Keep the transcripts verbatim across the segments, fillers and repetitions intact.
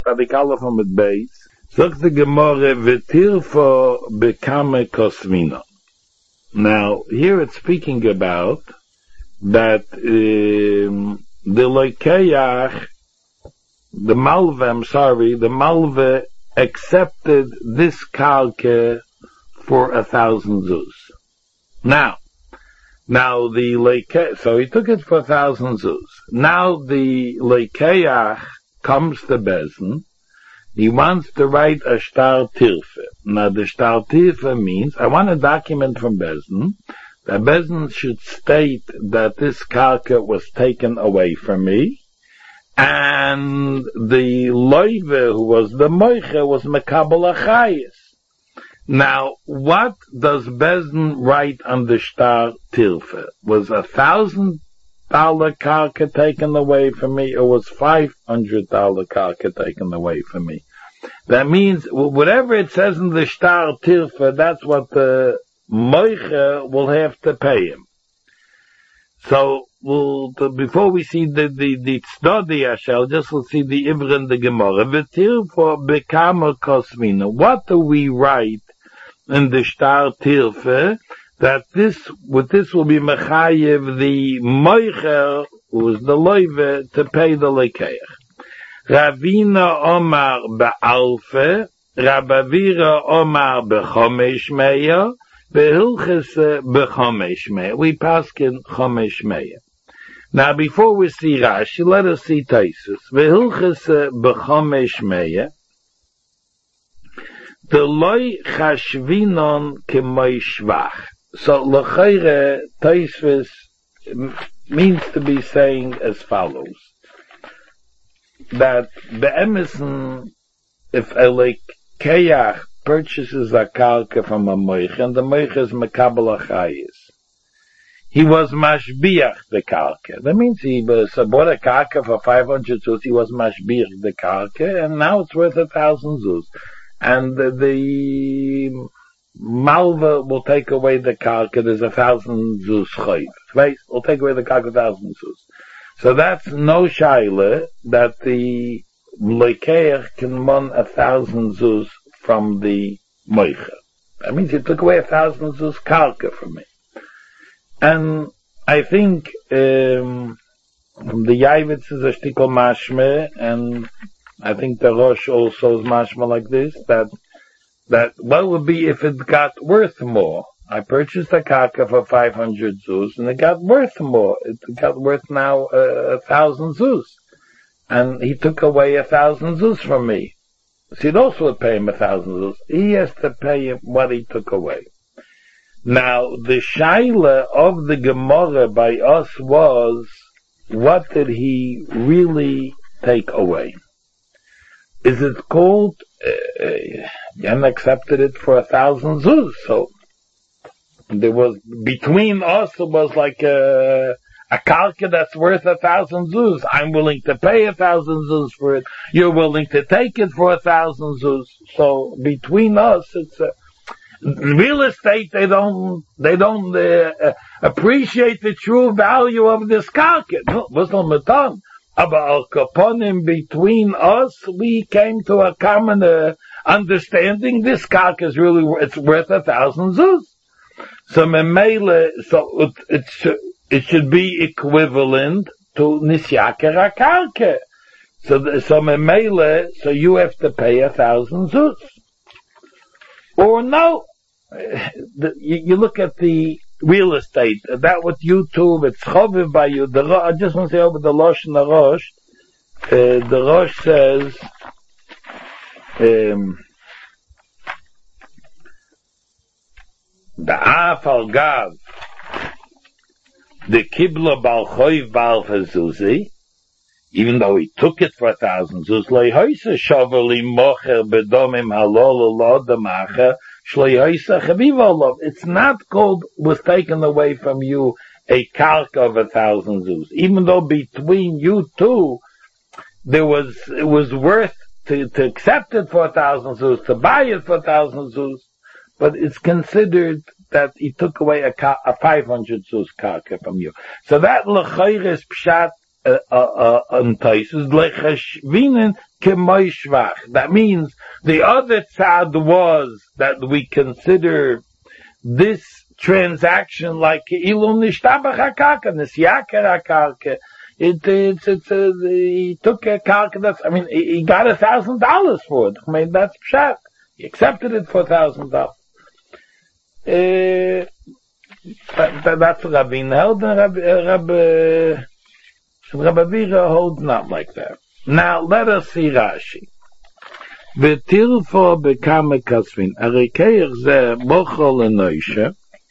Radikale von mit Beis. Sagt the Gemara, V'tirfo bekame kosmina. Now, here it's speaking about that um, the Leikeach, the Malve, I'm sorry, the Malve accepted this kalke for a thousand zuz. Now, now the Leikeach, so he took it for a thousand zuz. Now the Leikeach comes to Bezen. He wants to write a shtar tirfe. Now the shtar tirfe means, I want a document from Bezen, that Bezen should state that this kalka was taken away from me, and the loive, who was the moiche, was mekabel achayis. Now, what does Bezen write on the shtar tirfe? Was a thousand dollar kalka taken away from me, or was five hundred dollar kalka taken away from me? That means, whatever it says in the shtar tirfe, that's what the moiche will have to pay him. So, we'll, before we see the, the, the tzedodi, I shall just we'll see the ivr in the Gemara. V'tirfo bekama kosmina. What do we write in the shtar tirfe? That this, with this will be mechayev the moicher, who is the loive, to pay the lekeach. Ravina Omar be'alfe, Rabavira Omar bechomesh meya, be'hilchese bechomesh meya. We paskin chomesh meya. Now, before we see Rashi, let us see Taisus. Be'hilchese bechomesh meya, the loy chashvinon kemoi shvach. So, l'chayre, Taisus means to be saying as follows. That be'emison, if a lekeach purchases a kalka from a moich, and the moich is mekabel achayis, he was mashbiach the kalka. That means he was, uh, bought a kalka for five hundred zuz, he was mashbiach the kalka, and now it's worth a thousand zuz. And the, the malva will take away the kalka, there's a thousand zuz chayv. Right? We'll take away the kalka, a thousand zuz. So that's no shaila that the lekeach can mon a thousand zuz from the moicha. That means he took away a thousand zuz kalka from me. And I think um, the Yavitz is a shtikol mashme, and I think the Rosh also is mashma like this, that that what would be if it got worth more? I purchased a kaka for five hundred zuz, and it got worth more. It got worth now uh, a thousand zuz. And he took away a thousand zuz from me. So he'd also pay him a thousand zuz. He has to pay him what he took away. Now, the shaila of the Gemara by us was, what did he really take away? Is it called, uh, Yen accepted it for a thousand zuz, so there was, between us, it was like a, a kalka that's worth a thousand zuz. I'm willing to pay a thousand zuz for it. You're willing to take it for a thousand zuz. So between us, it's a, real estate, they don't, they don't uh, uh, appreciate the true value of this kalka. No, was no metam. About kaponim, between us, we came to a common uh, understanding. This kalka is really, it's worth a thousand zuz. So memele, so it, it should it should be equivalent to nisyaker akalke. So the, so memele, so you have to pay a thousand zuz. Or no, the, you, you look at the real estate. That what YouTube, it's choviv by you. The, I just want to say over the Rosh and the Rosh. Uh, the Rosh says. Um, The Afal Gav, the Kibla Bal Choiv Bal Chazuzi, even though he took it for a thousand zuz, Leihoisa Shavali Mocher Bedomim Halol Lodamacher, Shleihoisa Chavivolov. It's not called, was taken away from you a kalka of a thousand zuz. Even though between you two, there was, it was worth to, to accept it for a thousand zuz, to buy it for a thousand zuz. But it's considered that he took away a, ka- a five hundred zuz karka from you. So that l'chayr is pshat uh, uh, entices lechashvinen k'may shvach. That means the other tzad was that we consider this transaction like ilum nishtabach hakarka, nisyaker hakarka. It, it's, it's, uh, he took a karka that's, I mean, he, he got a thousand dollars for it. I mean, that's pshat. He accepted it for a thousand dollars. Uh, that, that's what Rabin held, and Rabbi, Rabbi, Rabbi Vira holds not like that. Now, let us see Rashi. V'tilfo bekame kasvin, arikeich ze mochol enoishe,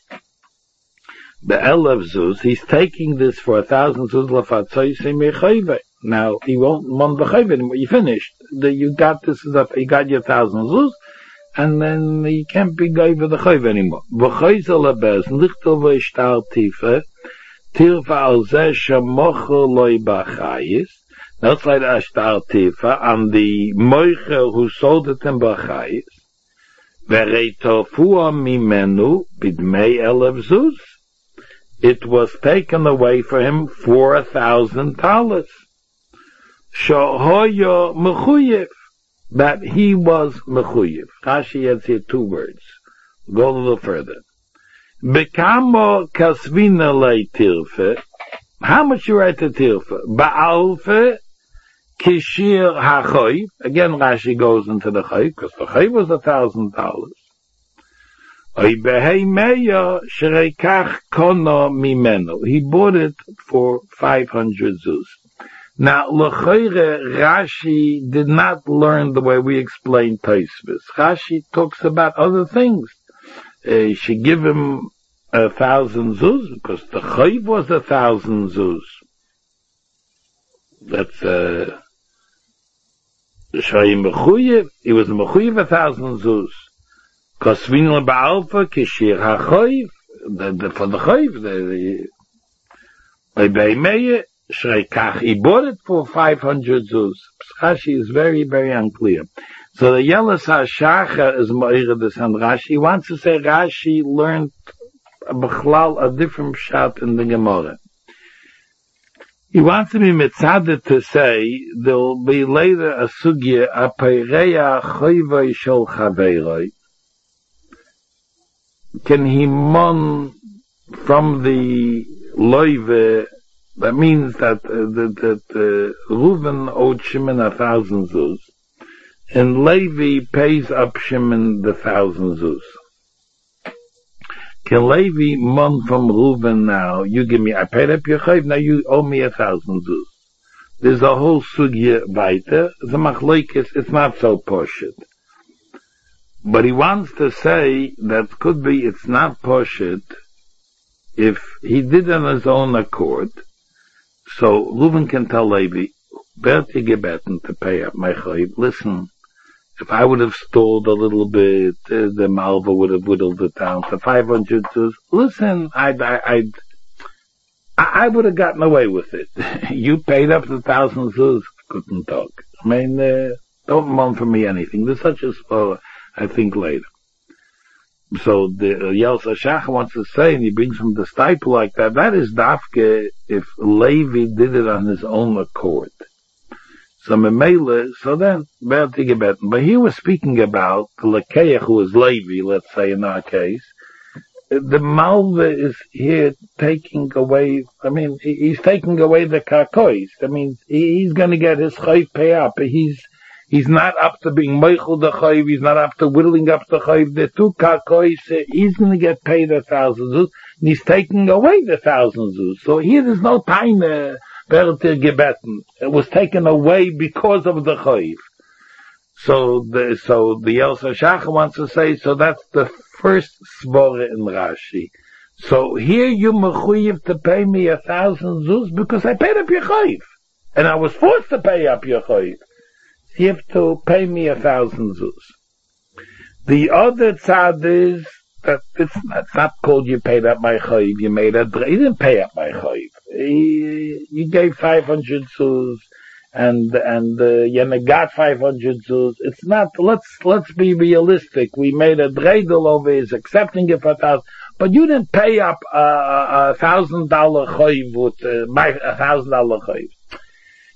be'elev zuz, he's taking this for a thousand zuz lafatzoyse mechayve. Now, he won't mon b'chayve anymore, you finished. The, you got this, you got your thousand zuz, and then you can't be gay for the chayv anymore. V'chayze lebez, lichto v'ishtar tife, tirfa al zeh shemochol loy b'chayis, that's like ashtar tifa, and the moicher who sold it in b'chayis, v'reito fuah mimenu bidmei elev zuz, it was taken away for him for a thousand dollars. Shohoyo mechuyev, that he was mechuyev. Rashi has here two words. Go a little further. Bekamo kasvina lei tirfe. How much you write to tirfe? Ba'alfe kishir hachoy. Again, Rashi goes into the choy, because the choy was a thousand dollars. He bought it for five hundred zuz. Now, l'choire, Rashi did not learn the way we explain Tosfos. Rashi talks about other things. Uh, she give him a thousand zuz, because the chayv was a thousand zuz. That's, uh, Shai Mechuyev, he was Mechuyev a thousand zuz. Kosvin leba'alfa kishir ha'choyv, for the choyv, the beimeye shreikach, he bought it for five hundred zuz. Rashi is very, very unclear. So the Yelas HaShacha is Ma'ira this and Rashi. He wants to say Rashi learned a b'chlal, a different shot in the Gemara. He wants to be mitzadeh to say there'll be later a sugya a peireya choyvay shel chaveiroi. Can he mon from the loive? That means that uh, that, that uh, Reuven owed Shimon a thousand zuz, and Levi pays up Shimon the thousand zuz. Can Levi mon from Reuven now? You give me, I paid up your chayv, now you owe me a thousand zuz. There's a whole sugya weiter. The machlokes, it's not so poshut. But he wants to say that could be it's not poshut if he did on his own accord. So Reuven can tell Levi, better gebeten to pay up my chayv. Listen, if I would have stalled a little bit, uh, the Malva would have whittled it down to five hundred zuz. Listen, I'd, I'd, I would have gotten away with it. You paid up the thousand zuz, couldn't talk. I mean, uh, don't moan for me anything. There's such a spoiler. I think later. So the uh, Yelas HaShacha wants to say, and he brings from the staple like that, that is dafke if Levi did it on his own accord. So Memele, so then, but he was speaking about the Lekeach who is Levi, let's say in our case. The Malva is here taking away, I mean, he's taking away the karkois. I mean, he's going to get his chayv pay up. He's He's not up to being meichel the chayv. He's not up to whittling up the chayv. The two karkois, he's going to get paid a thousand zuz, and he's taking away the thousand zuz. So here there's no time, uh, gebeten. It was taken away because of the chayv. So the, so the Yelas HaShacha wants to say, so that's the first svara in Rashi. So here you mechuyev to pay me a thousand zuz because I paid up your chayv. And I was forced to pay up your chayv. You have to pay me a thousand zuz. The other tzad is that it's not, it's not called you paid up my chayv, you made a, you didn't pay up my chayv. You gave five hundred zuz, and, and, uh, you got five hundred zuz. It's not, let's, let's be realistic. We made a dreidel over his accepting it for a thousand, but you didn't pay up a, a thousand dollar chayv with, uh, my, a thousand dollar chayv.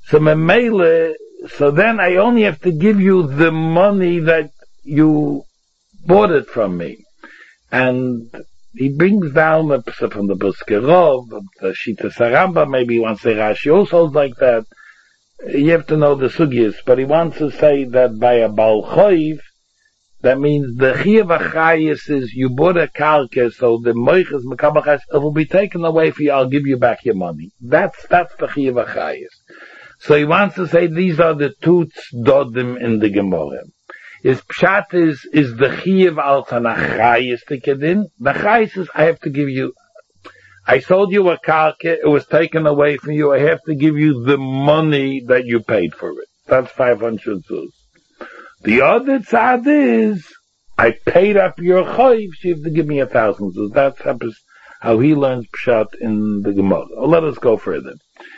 So memele, so then I only have to give you the money that you bought it from me. And he brings down the, from the Buskerov, the Shita Saramba, maybe he wants to say Rashi also like that. You have to know the sugis, but he wants to say that by a Baal Choiv, that means the Chiyuv HaChayis is you bought a karka, so the Moiches Mekabel Chayis, it will be taken away for you, I'll give you back your money. That's, that's the Chiyuv HaChayis. So he wants to say these are the two tzdodim in the Gemara. His pshat is, is the Chiyuv Altan HaChayis to Kedin. The Chayis is, I have to give you, I sold you a karka, it was taken away from you, I have to give you the money that you paid for it. That's five hundred zuz. The other tzad is, I paid up your chayv, so you have to give me a thousand zuz. That's how he learns pshat in the Gemara. Let us go further.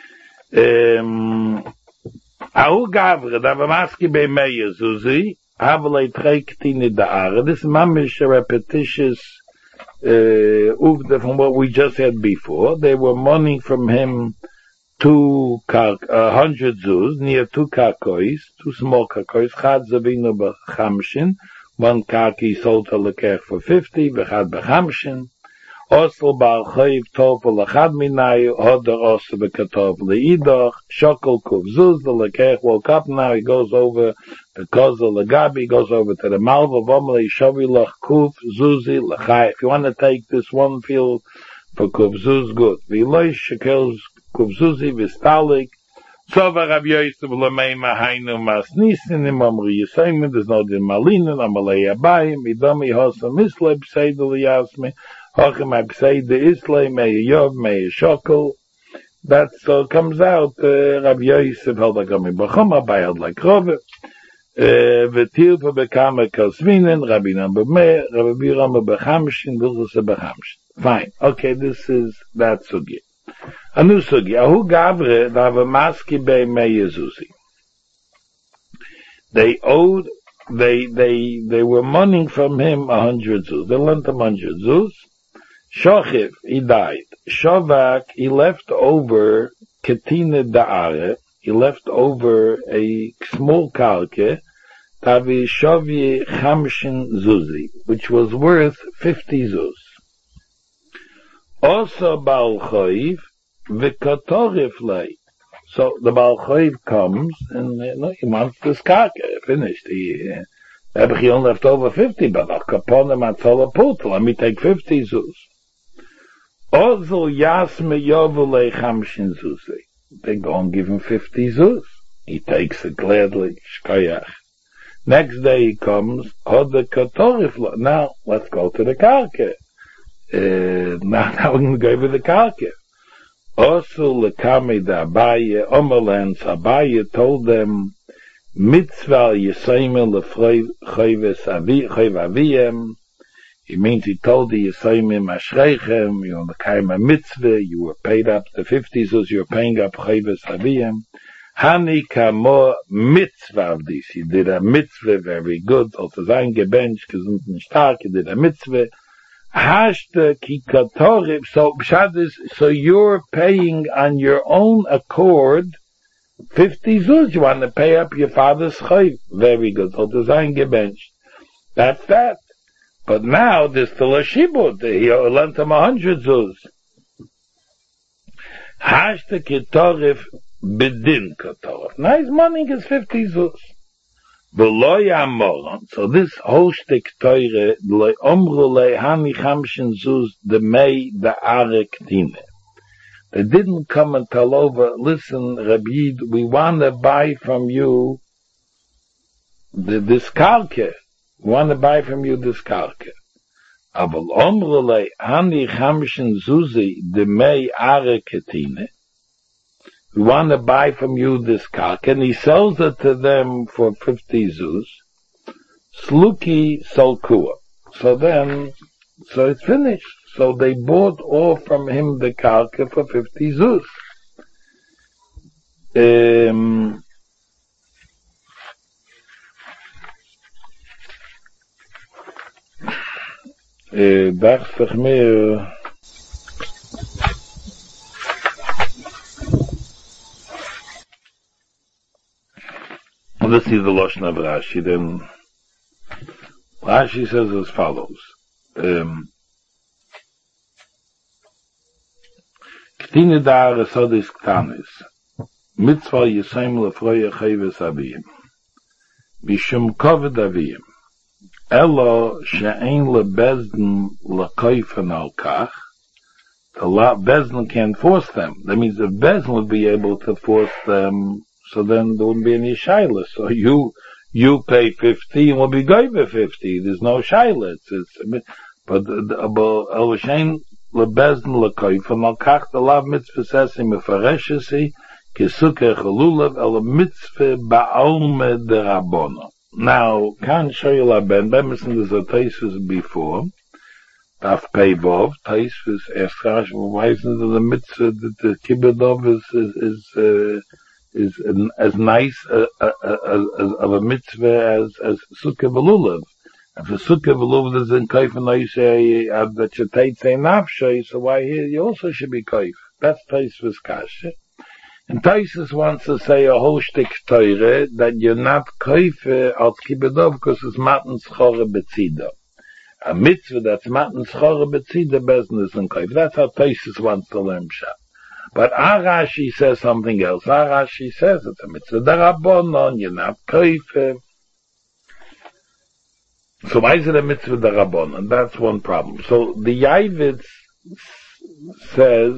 Um, Ahu gavre, da vamaski be meya zuzi, havale trektini da'ara. This mamish a repetitious Uh, from what we just had before. They were money from him two a uh, hundred zuz, near two karkois, two small karkois, chad zavinu b'chamshin, one karki sold to lekech for fifty, v'chad b'chamshin, osel ba'al chayiv tov l'chad minayu, hodar osel b'katov l'idach, shokol kuv zuz, the lekech woke up now, he goes over because the legabi goes over to the malva, v'omle shavi lach kuv zuzi l'chai. If you want to take this one field for kuv zuz, good. V'iloi shekels kuv zuzi v'stalik, sova Rav Yosef l'mei mahainu mas nisin, im amri yisayim, there's no din malinin, amalei abayim, idami hosa mislei b'seida l'yasmi, hochem ha-b'seida islei, mei yov, mei shokol. That so comes out, uh, Rav Yosef held like Ami Bachoma, Abai held like Rove, V'tilpa bekama kasvinin, Rabbi number me, Rabbi Birama bechamshin, Vilchus bechamshin. Fine. Okay, this is that sugi. A new sugi. Ahu gavre, davamaski be me Yezusi. They owed, they, they, they were mourning from him a hundred zuz. They lent him a hundred zuz. Shochiv, he died. Shovak, he left over Ketina Da'are, he left over a small karke, Tavi Shovye Chamshin Zuzi, which was worth fifty zuz. Also Baal Choiv, V'kotorif lei. So the Baal Choiv comes, and you know, he wants this karke, finished. He, uh, he only left over fifty, but I'll kapon him atzola puto, let me take fifty zuz. Also Yasme Yovule Chamshin Zuzi. They go and give him fifty zuz. He takes it gladly, shkoyach. Next day he comes, Hoda Katorif. Now, let's go to the karke. Uh, now, now we're going to go with the karke. Also, Lekami da Abaye, Omerlens, Abaye told them, Mitzvah Yisayim Lefchoyves Aviyem. It means he told the Yisayim Ashreichem, you know, the Kaima Mitzvah, you were paid up the fifty zuz, you were paying up Choyves Aviyem. Hani kamo mitzvah of this. He did a mitzvah very good. Also sein gebench, gesund und stark. He did a mitzvah. Hashte ki katorib. So, so you're paying on your own accord fifty zuz. You want to pay up your father's chayv. Very good. Also sein gebench. That's that. But now there's still a shibud. He lent him a hundred zuz. Hashte ki torif. Bedin Katorov. Now his money is fifty zuz. V'lo ya'amolon. So this whole shtik teure, le omru lehani chamshin zuz, the mei da'are ktine. They didn't come and tell over, listen, Rabbi, we want to buy from you the, this karke. We want to buy from you this karke. Aval omru lehani chamshin zuzi, the mei are ktine. We want to buy from you this karka, and he sells it to them for fifty zuz. Sluki solkua. So then, so it's finished. So they bought all from him the karka for fifty zuz. Um, uh, dacht ich mir, see the Lashon of Rashi, then Rashi says as follows. Um, Ktine da'ar esodis ktanis, mitzvah yisayim lefroye chayves aviyim, mishum koved aviyim, elo she'ein lebezden lekoifen al kach, the law, Bezdin can't force them. That means if Bezdin would be able to force them, so then there wouldn't be any shaila. So you, you pay fifty and will be going for fifty. There's no shaila. It's, it's, but, but, El Shein leBezdin lekoifen al kach, the law mitzvah says in mefareshesi, Kesukeh chalulav el mitzvah ba'alme derabono. Now, can't show you la ben, ben, there's a thesis before, Daf Peivov, Taisvis Eschash, why isn't the mitzvah that the Kibbutz is is is, uh, is an, as nice uh, uh, uh, as, of a mitzvah as as Sukkah v'lulav? If the Sukkah v'lulav is in Kaif and I say uh, that you take say nafshay, so why here you also should be Kaif? That's Taisvis Kasha. And Taisus wants to say a whole shtick Torah that you're not Kaif al Kibbutz because it's matan schore betzida. A mitzvah that's matan schore betzida business and kaif. That's how Taisus wants to learn pshat. But Arashi says something else. Arashi says it's a mitzvah darabonon. You're not kaif. So why is it a mitzvah darabonon? That's one problem. So the Yavitz says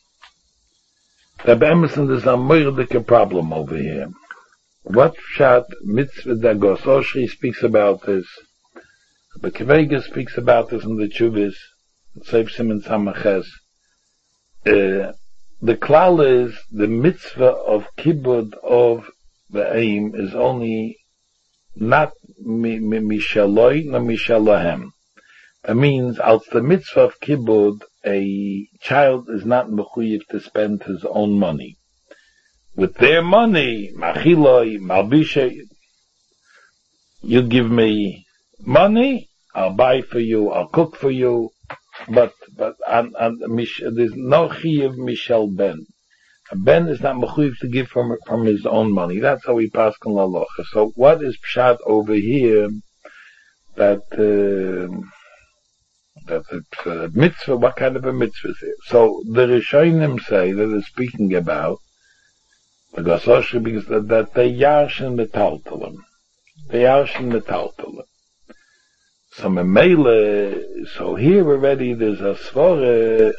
that Emerson there's a murdic problem over here. What pshat mitzvah dagos? Oshri speaks about this. But Kevega speaks about this in the Chuvas, Seif Simon Samaches. Uh, the klal is the mitzvah of kibbud of the aim is only not mishaloi nor mishalahem. That means, als the mitzvah of kibbud, a child is not mechuyev to spend his own money. With their money, machiloi, malbishe, you give me money, I'll buy for you, I'll cook for you, but, but, and, and, there's no chiyuv mishal ben. A ben is not mechuyev to give from, from his own money. That's how we pass on lalocha. So what is pshat over here that, uh, that it's a mitzvah, what kind of a mitzvah is it? So the Rishonim say that they're speaking about the Gasoshi because that, that they yarshin metaltalim. They yarshin metaltalim. So memele, so here already there's a svara,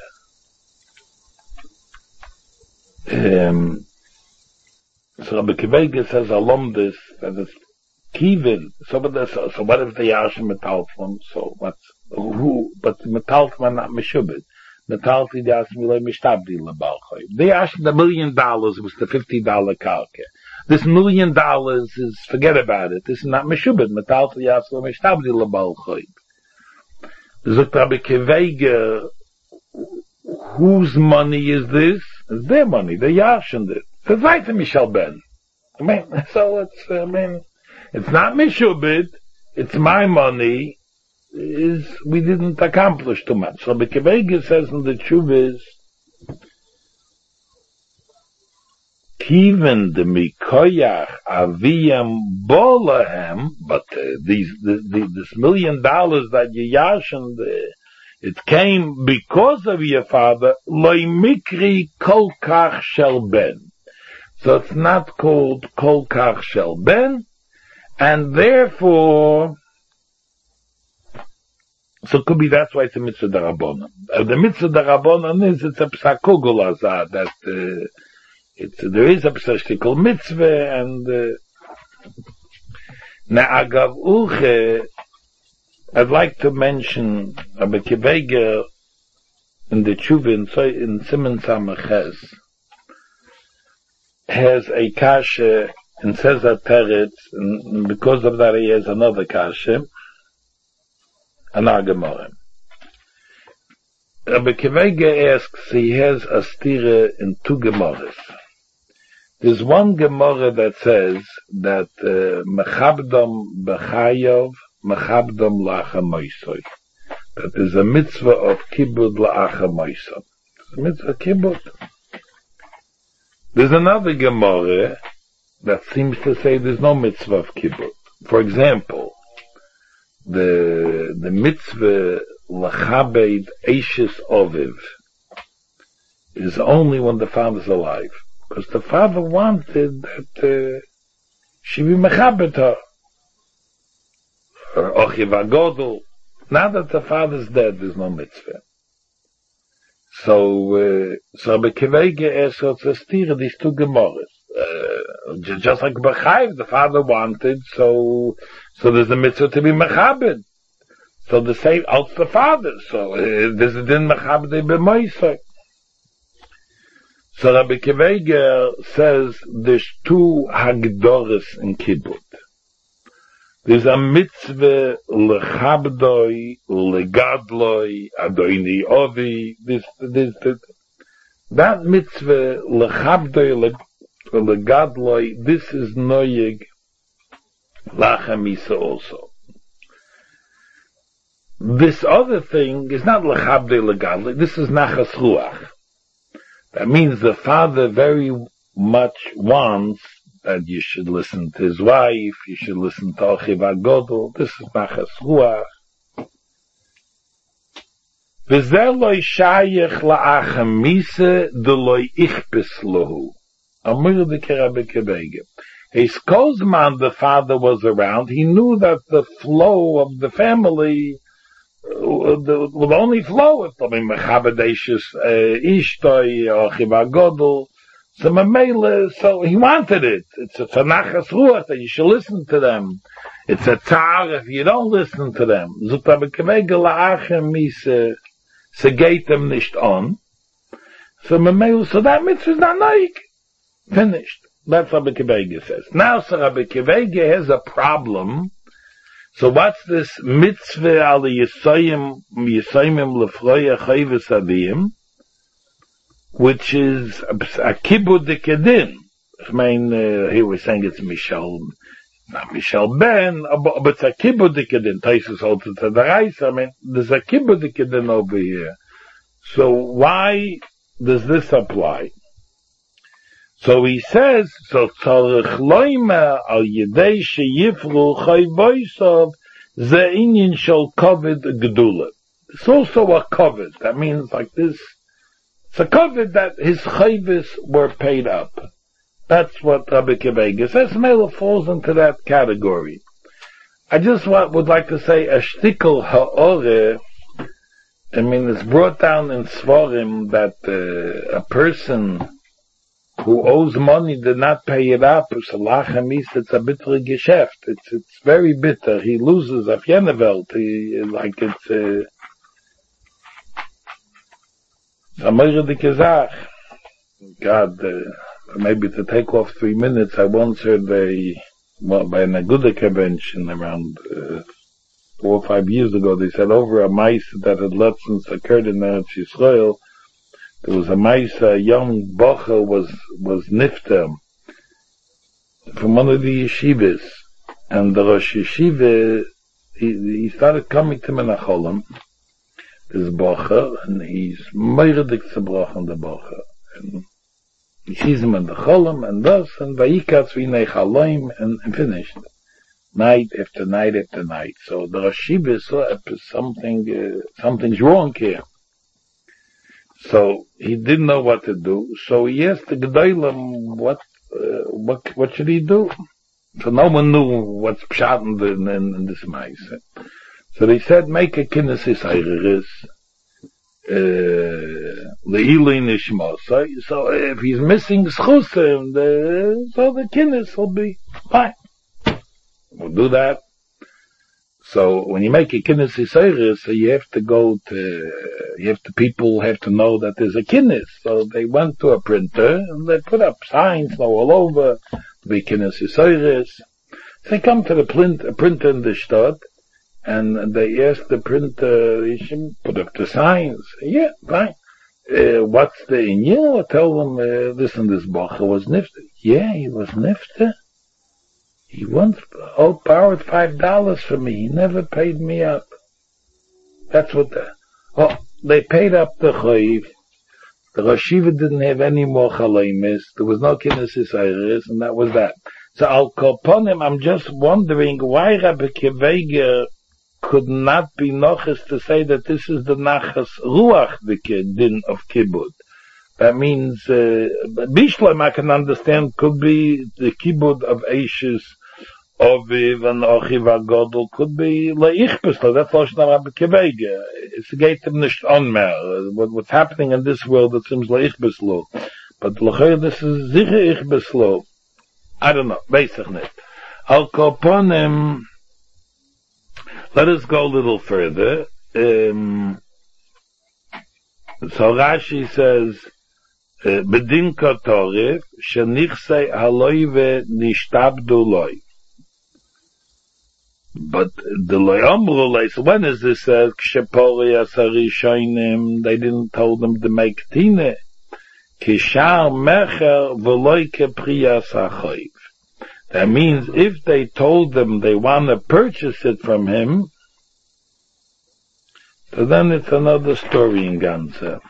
um, so Rabbi Kivega says alumdus that it's kivin. So, but so, so what if they yashim metaltlam? So what's who? But metaltlam are not meshubit. Metalti they asked me like mishtabdi lebalchay. They asked the million dollars. It was the fifty dollar kalke. This million dollars is, forget about it. This is not meshubit. Metalti yaslo mishtabdi lebalchay. Zok Rabbi Kivega, whose money is this? It's their money. They yashin it. It's right to Michel Ben. I mean, so it's, I mean, it's not meshubit. It's my money. Is we didn't accomplish too much. So Rabbi Kivega says in the Chuvas, Kiven de mikoyach aviyam bolahem, but uh, these the, the, this million dollars that you yashin, uh, it came because of your father. Loi mikri kol kach shel ben. So it's not called kol kach shel ben, and therefore, so it could be that's why it's a mitzvah darabonon. Uh, the mitzvah darabonon is it's a psakugul azad that. Uh, It's, there is a psashtikal mitzvah, and na'agav uh, uche, I'd like to mention Rabbi Kivega in the Tshuva in, in Siman Samaches has a kasha and says that teretz, and because of that he has another kasha, an Gemara. Rabbi Kivega asks, he has a stira in two Gemaras. There's one Gemara that says that mechabdom b'chayov, mechabdom la'achamoisoi. That there's a mitzvah of kibbud la'achamoisoi. It's a mitzvah kibbud. There's another Gemara that seems to say there's no mitzvah of kibbut. For example, the the mitzvah lachabed eishes oviv is only when the father's alive, because the father wanted that uh, she be mechabed her, or ochiv agodol. Now that the father's dead, there's no mitzvah. So, uh, so Rabbi Akiva Eiger is so to steer these two Gemaras. Uh, just, just like B'chayv, the father wanted, so, so there's a mitzvah to be mechabed. So the same, out the father, so, uh, there's a din mechabed b'moisei. So Rabbi Akiva Eiger says there's two hagdoros in kibbut. There's a mitzvah lechabdoi, legadloi, adoini ovi. This, this, this, that mitzvah lechabdoi, legadloi. This is noyeg lachamisa also. This other thing is not lechabdoi, legadloi. This is nachas ruach. That means the father very much wants that you should listen to his wife, you should listen to Ochiv HaGodol. This is Nachas Ruach. V'zeh loi shayich la'achamise de loi ichpis lohu. Amir de Rabbi Akiva Eiger. His Kozman, the father, was around. He knew that the flow of the family would only flow if, I mean, Mechabedeshis Ishtoi, Ochiv HaGodol. So Mamela, so he wanted it. It's a Tanachas Ruach that you should listen to them. It's a tar if you don't listen to them. Zut Rabbi Akiva Eiger la'achem mise segeit them nicht on. So Mamela, so that mitzvah is not naik. Finished. That's what Rabbi Akiva Eiger says. Now, so Rabbi Akiva Eiger has a problem. So what's this mitzvah al yisayim yisayimim lefroya chayves avim? Which is a, a kibbud dekedin. I mean, uh, he was saying it's Michel, not Michel Ben, but it's a kibbud dekedin. Taisus also to the rice. I mean, there's a kibbud dekedin over here. So why does this apply? So he says, so tzarech loima al yedei sheyifru chayvoisov ze inyan shel kovid gedula. It's also a kovid. That means like this. It's a covered that his chayvis were paid up. That's what Rabbi Akiva Eiger says. Mela falls into that category. I just want, would like to say a shtickle ha'ore. I mean, it's brought down in Svarim that uh, a person who owes money did not pay it up. It's a lachamis. It's a bitter geschäft. It's it's very bitter. He loses a Yenevelt. He like it's. Uh, God, uh, maybe to take off three minutes, I once heard a, well, by an Aguda convention around uh, four or five years ago, they said over a mice that had lessons occurred in Eretz Yisrael, there was a mice, a young bocher was, was nifter from one of the yeshivas, and the Rosh Yeshiva, he, he started coming to Menacholim, this bocher, and he's meiredig zerbrochen, the bocher. And he sees him in the cholim, and thus, and vayikatz v'nei chaloim, and, and finished. Night after night after night. So the Rosh Yeshiva saw something, uh, something's wrong here. So he didn't know what to do. So he asked the Gedolim, what, uh, what, what should he do? So no one knew what's pshat in, in, in this mice. So they said, make a kinnis isairis, le'ilin ishma. So, so if he's missing schusim, the, so the kinnis will be fine. We'll do that. So when you make a kinnis isairis, so you have to go to, you have to, people have to know that there's a kinnis. So they went to a printer and they put up signs all over, to be kinnis isairis. So they come to the print, printer in the shtad, and they asked the printer, you should put up the signs. Yeah, fine. Uh, what's the inyan? Tell them, uh, listen, this bocher was nifter. Yeah, he was nifter. He once owed borrowed five dollars from me. He never paid me up. That's what the, oh, they paid up the chayiv. The Rosh Yeshiva didn't have any more chalemis. There was no Knesset Eiris, and that was that. So Al Koponim, I'm just wondering why Rabbi Kiveger could not be noches to say that this is the nachas ruach, the din of kibbud. That means, uh, Bishlam I can understand could be the kibbud of Eishes, Oviv and Ochiv HaGodol could be leichbeslo. That's Lashon Rabbi Kiveger. It's a gate of nicht onmer. What, what's happening in this world, it seems leichbeslo. But l'chayr, this is sicher ichbeslo. I don't know. Basically nicht. Al Koponim, let us go a little further. Um, so Rashi says, Bedin Kotorif, shenichsei haloive nishtabdu loi. But the loyamru, so when is this said, Kshepori asarishoinim, they didn't tell them to make tine. Kishar mecher v'loi kepriyas hachoiv. That means if they told them they want to purchase it from him, so then it's another story in Ganze.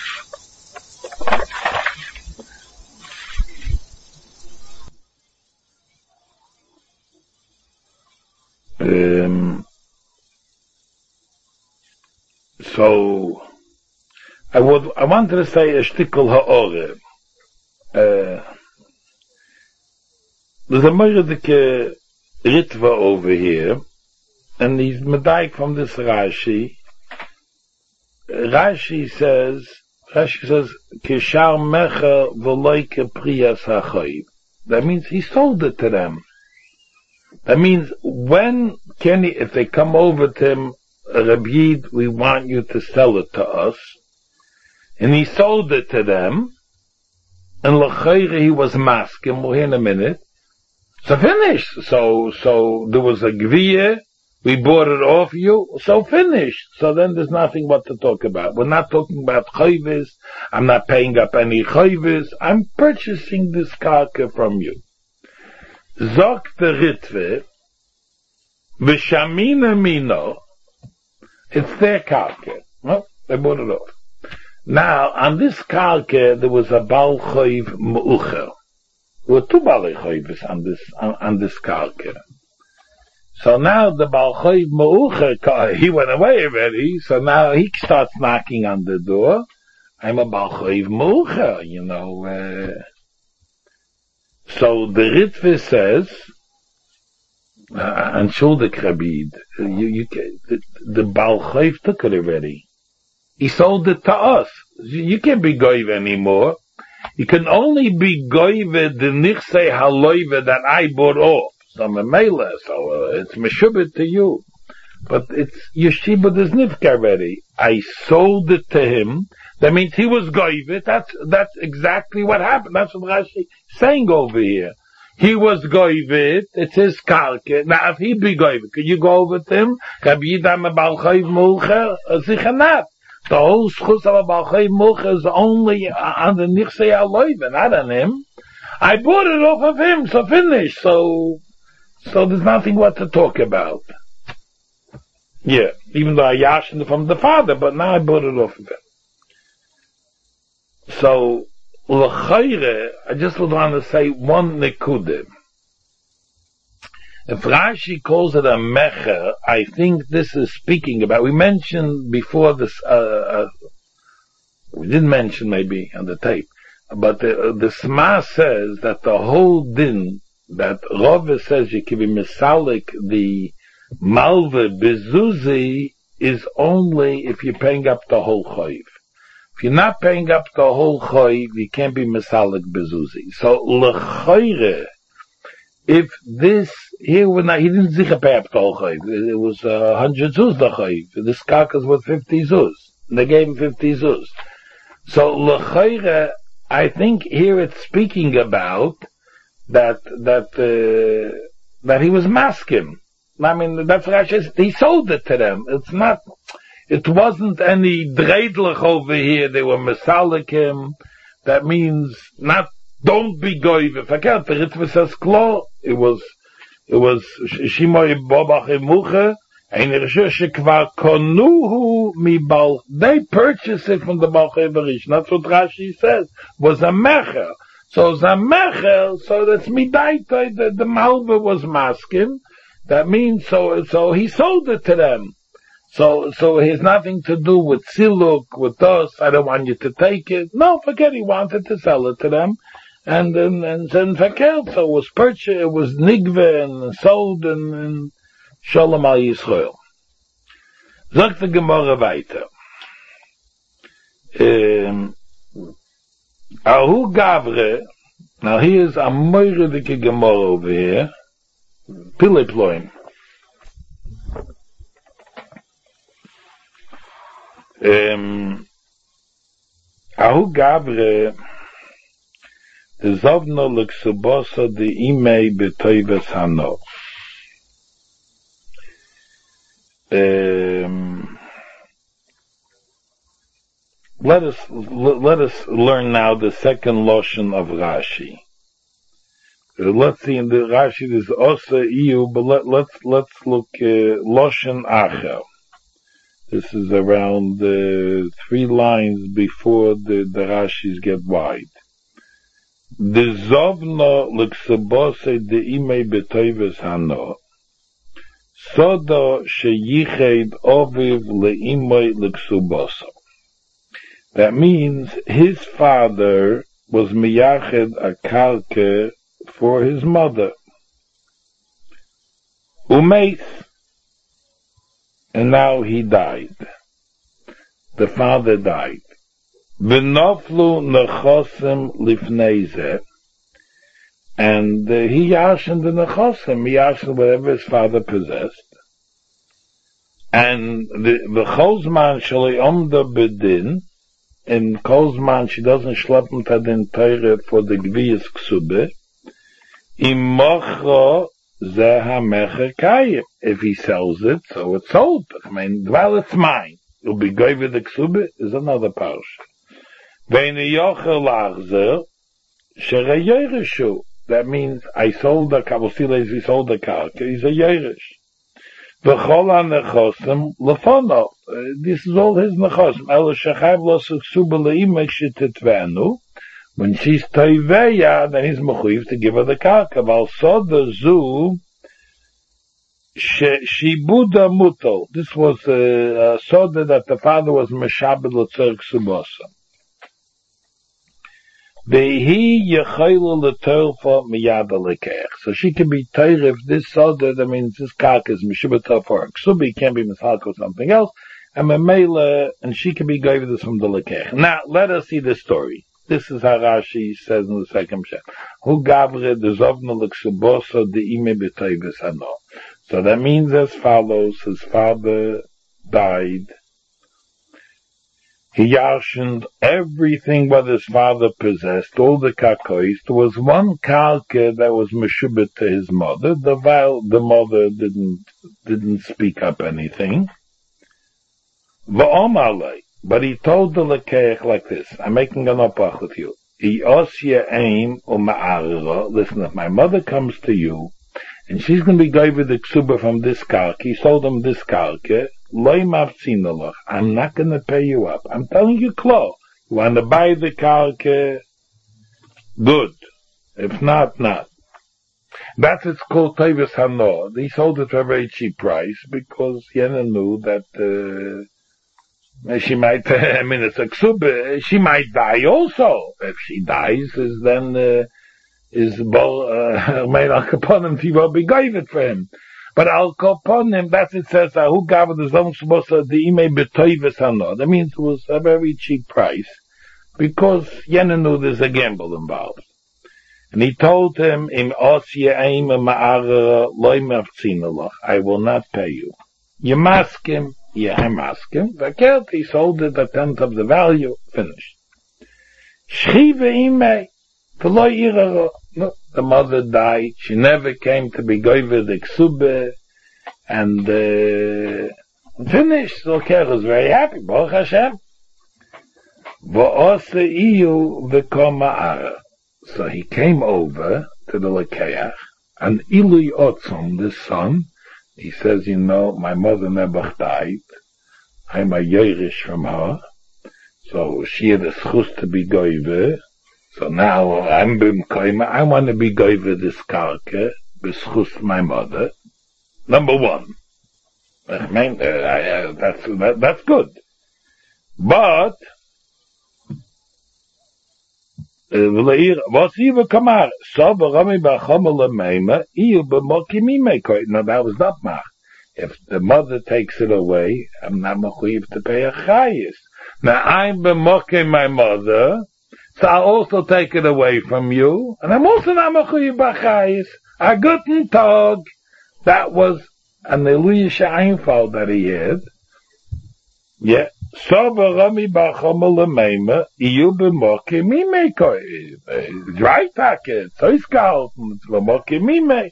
Um, so, I would, I wanted to say a shtickle ha'ore. Uh, there's a Meredike Ritva over here, and he's medaik from this Rashi. Rashi says, Rashi says, Kishar mecher v'loi kepriyas hachoiv. That means he sold it to them. That means when can he, if they come over to him, Rabbi Yid, we want you to sell it to us, and he sold it to them, and l'chayre he was masking, we'll hear in a minute, so finished. So, so there was a gviya, we bought it off you, so finished. So then there's nothing what to talk about. We're not talking about chayvis, I'm not paying up any chayvis, I'm purchasing this karka from you. Zok the Ritve, V'shamina mino, it's their karka. Well, they bought it off. Now, on this karka, there was a Baal Choiv Me'ucher. There were two Baal Choivs on this, on, on this karka. So now the Baal Choiv Me'ucher, he went away already, so now he starts knocking on the door. I'm a Baal Choiv Me'ucher, you know, uh, so the Ritve says, and Shuldik Rabid, you, you, the, the Baal Choiv took it already. He sold it to us. You can't be goive anymore. You can only be goive the nichsei haloive that I bought off. So memela, so uh, it's meshubit to you. But it's yeshiva des nifka already. I sold it to him. That means he was goive. That's, that's exactly what happened. That's what Rashi is saying over here. He was goive. It's his karka. Now if he be goive, could you go over to him? Rabbi Yidam Baal Choiv Me'ucher? Sicher not. The whole schus of a Baal Choiv Me'ucher is only on the nichsei haloive, not on him. I bought it off of him, so finish. So, so there's nothing what to talk about. Yeah, even though I yashed it from the father, but now I bought it off of him. So, l'chayre, I just would want to say one nekudim. If Rashi calls it a mecher, I think this is speaking about, we mentioned before this, uh, uh we didn't mention maybe on the tape, but the, the Sma says that the whole din, that Rove says you can be misalik the malve bezuzi is only if you're paying up the whole choiv. If you're not paying up the whole choiv, you can't be misalik bezuzi. So l'chayre, if this here when I, he didn't zicha pay up the whole choiv, it was a uh, hundred zuz the choiv. This karkas was fifty zuz. And they gave him fifty zuz. So l'chayre, I think here it's speaking about that that uh, that he was maskim. I mean, that's what I he sold it to them. It's not, it wasn't any dreidlich over here. They were mesalikim. That means not, don't be goive. Forget the Ritva says klo. It was, it was shimoy bobach emuche. Ein Rishusha kvar konuhu mi bal. They purchased it from the Balchei Barish. That's what Rashi says. Was a mecher. So it's a mecher, so that's midaita, the, the malva was masking. That means, so, so he sold it to them. So, so it has nothing to do with siluk, with us, I don't want you to take it. No, forget, he wanted to sell it to them. And then, and then verkehrt, so it was purchased, it was nigve and sold and, and Shalom al Yisrael. Sagt die Gemara weiter. Um, Ahu Gavre, now here's a moiredike Gemara over here. Pileploim. Um, Ahu Gavre, the Zovno Luxubosa, the Imei Betoives Hano. Um, let us let us learn now the second loshon of Rashi. Uh, let's see in the Rashi there's also iu, but let, let's let's look uh, loshon acher. This is around uh, three lines before the the Rashis get wide. The zovno l'ksabose de imei betoives hano. Sodo sheyiched oviv leimoy l'ksuboso. That means his father was miyached a karke for his mother. Umeis. And now he died. The father died. V'noflu nechosim lifneize. And uh, he yashened the nechosim, he yashened whatever his father possessed. And the the chosman shalei omda bedin, in Kozman she doesn't schlep him to den teure for the gviyas ksube, im mocho ze ha-mecher kayim. If he sells it, so it's sold. I mean, well, it's mine. It'll be going with the ksube, is another parsha. Ve'in yochel lachzer, shere yerishu. That means I sold the Kabosiles, he sold the Karka, he's a Yerush. V'chol ha-nechosim lefono. This is all his nechosim. Elo shechayv lo suxuba le'imei shetitvenu. When she's toiveya, then he's mechuyev to give her the Karka. Val soda zu shibuda muto. This was a, a soda that the father was meshabed l'tzor ksubosa. So she can be teir if this soda, that means this kak is mishubata for her. Ksubi can't be mishak or something else. And memela, and she can be gave this from the lekech. Now, let us see the story. This is how Rashi says in the second shem. Hu gavre de zovna l'ksubosa de ime b'toives hano. So that means as follows, his father died. He yarshened everything what his father possessed, all the kakois. There was one kalke that was meshubit to his mother. The while the mother didn't didn't speak up anything. V'omalei, but he told the lekeich like this. I'm making an opach with you. Listen, if my mother comes to you, and she's going to be going with the ksuba from this kalke, he sold him this kalke. I'm not going to pay you up. I'm telling you, Klo. You want to buy the karke? Good. If not, not. That's it's called Tevis Hano. He sold it for a very cheap price because Yena knew that uh, she might, I mean, it's a ksube, she might die also. If she dies, is then uh, is uh, made al kaponim, he will be given for him. But al kaponim, that's it says, who gave the zom shmosa the ime betoives hano. That means it was a very cheap price because Yena knew there's a gamble involved. And he told him, Im osyeim ma'ara loy mafzinalach, I will not pay you. You mask him, you mask him, verkehrt, he sold it a tenth of the value, finished. Shchive imei, v'lo iraro. No, the mother died, she never came to be goyve the ksube, and uh, finished. So Kerr was very happy, Baruch Hashem. V'ose iyu v'kom ma'ara. So he came over to the Lekeach, and Ilui Otzom, the son, he says, you know, my mother never died. I'm a Yerush from her. So she had a schus to be goyve. So now I'm b'mkoyma. I want to be goyve this karke, b'schus my mother. Number one. I mean, uh, uh, that's, that, that's good. But, was hier kamar, so berami b'chomel meima, iyo b'moki mime koy. No, that was not mach. If the mother takes it away, I'm not mechuyev to pay a chayis. Now I'm b'moki my mother, so I'll also take it away from you, and I'm also not mechuyev b'chayis. A guten Tag. That was an Eluisha Einfall that he had. Yeah. So berami b'chomel meima, iyo b'moki mime koy. Right, Take. So he's gehalten, it's b'moki mime.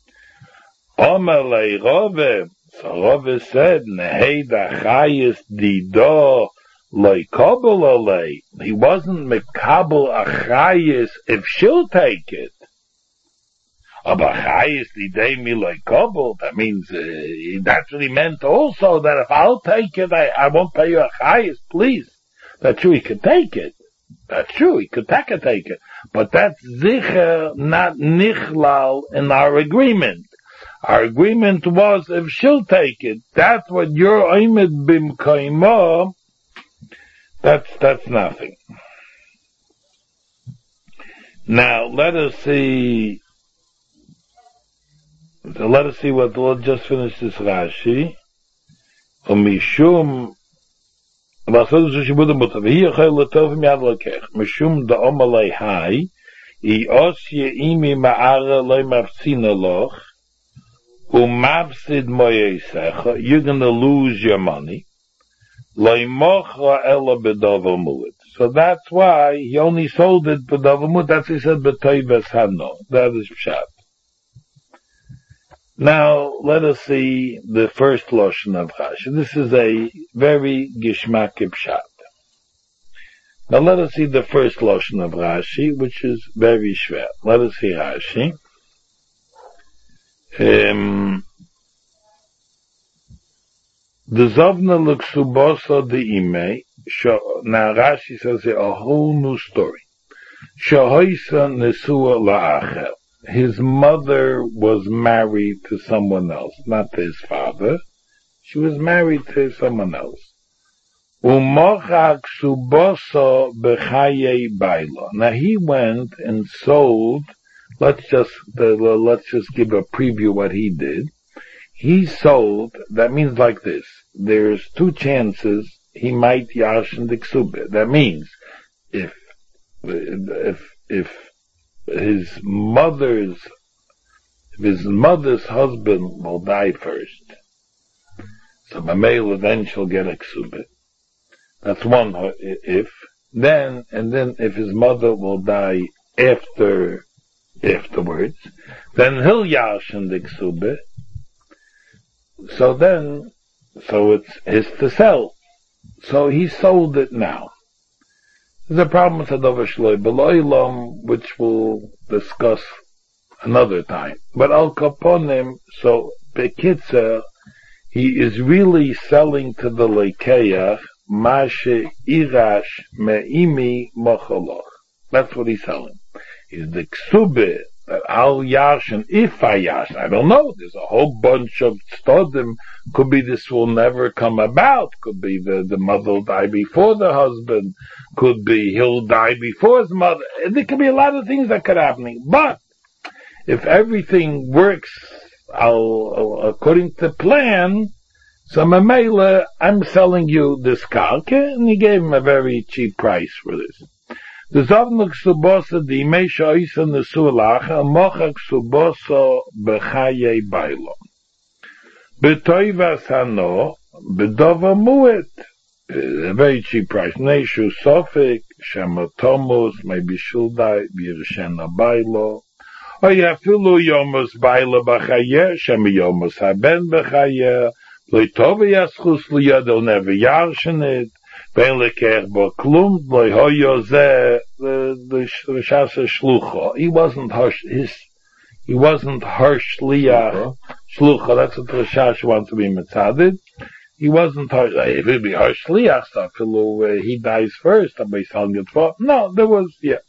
Omelei Rove, so Rove said, Nehei dachayis dido loy kobel olei. He wasn't mekabel achayis if she'll take it. Aber achayis didei mi loy kobel, that means, uh, that's what he meant also, that if I'll take it, I, I won't pay you achayis, please. That's true, he could take it. That's true, he could take it, take it. But that's sicher not nichlal in our agreement. Our agreement was if she'll take it, that's what your oimed b'mkoyma, that's, that's nothing. Now, let us see, so let us see what, we'll just finish this Rashi. Mishum, Mishum da omalei hai, I osye imi ma'ara loy mafzina loch, Umavsid moyesecha, you're going to lose your money. Loimocha ela bedover mu'et. So that's why he only sold it bedover mu'et. That's he said betoivas hano. That is pshat. Now let us see the first lashon of Rashi. This is a very gishmak pshat. Now let us see the first lashon of Rashi, which is very shver. Let us see Rashi. Um, the Zovna Luxubosa de Ime, now Rashi says a whole new story. Shahoisa Nesua La'acher. His mother was married to someone else, not to his father. She was married to someone else. Umochak Subosa Bechaye Baila. Now he went and sold. Let's just, uh, let's just give a preview what he did. He sold, that means like this, there's two chances he might yashin the ksubah. That means, if, if, if his mother's, if his mother's husband will die first, so Mamel eventually will get a ksubah. That's one if. Then, and then if his mother will die after afterwards, then he'll yashin the ksubah. So then, so it's his to sell. So he sold it now. There's a problem with Hadover Shloi Beloilam, which we'll discuss another time. But Al Kaponim, so Bekitzer, he is really selling to the Lekeach, Mashe Irash Me'imi Mocholoch. That's what he's selling. Is the ksubah that I'll yashin, if I yashin, I don't know, there's a whole bunch of stodim, could be this will never come about, could be the, the mother will die before the husband, could be he'll die before his mother, there could be a lot of things that could happen, but if everything works I'll, according to plan, so Mamela, I'm selling you this karka, and he gave him a very cheap price for this. The Zavnuk Subosa, the Imesha Isa Nesualacha, Mochak Subosa Bechaye Bailo. Betoivas Hano, Bedova Muet, a very cheap price. Neshu Sofik, Shematomus, maybe Shuldai, Birshena Bailo. Or Yafilu Yomus Bailo Bechaye, Shemi Yomus Haben Bechaye, Leitova Yaschus Liya, they'll never yarshin it. Ben lekech bo klum, loy hoyo zeh, the Shasa Shlucha. He wasn't his He wasn't her shliach, shlucha, that's what Rashash wants to be mitzadid. He wasn't her, if he'd be her shliach, so uh, he dies first, no, there was, yeah.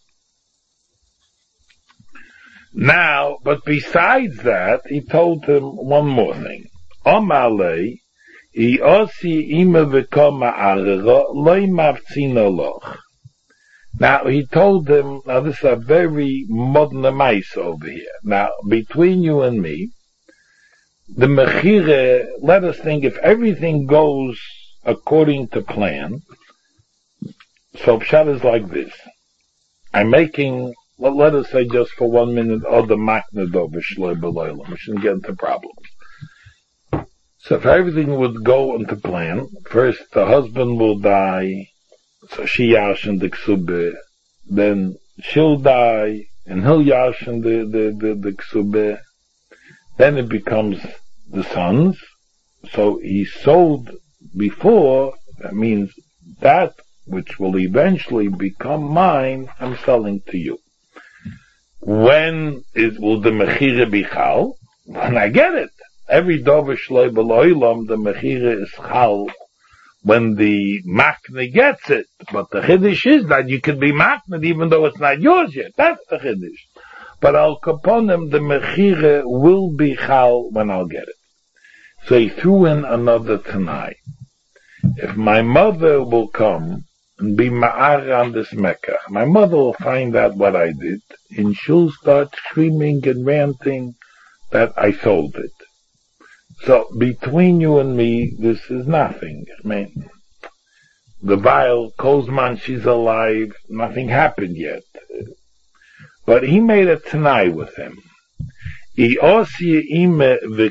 Now, but besides that, he told him one more thing. Omalei, I osi ima v'koma arera, loy mavtzina loch. Now, he told him, now this is a very modern mice over here. Now, between you and me, the mechire, let us think, if everything goes according to plan, so pshat is like this. I'm making, well, let us say just for one minute, other maknado v'shloi b'loylam. We shouldn't get into problems. So if everything would go into plan, first the husband will die, so she yashin the ksube, then she'll die, and he'll yashin the, the, the, the ksube, then it becomes the sons, so he sold before, that means that which will eventually become mine, I'm selling to you. When is, will the mechire be chal? When I get it. Every dover shloi b'loilam, the mechire is chal when the makne gets it. But the chiddush is that you can be makne even though it's not yours yet. That's the chiddush. But al kaponim, the mechire will be chal when I'll get it. So he threw in another tanai. If my mother will come and be ma'ar on this Mecca, my mother will find out what I did, and she'll start screaming and ranting that I sold it. So between you and me, this is nothing. I mean, the vial, Kozman, she's alive, nothing happened yet. But he made a tanai with him. If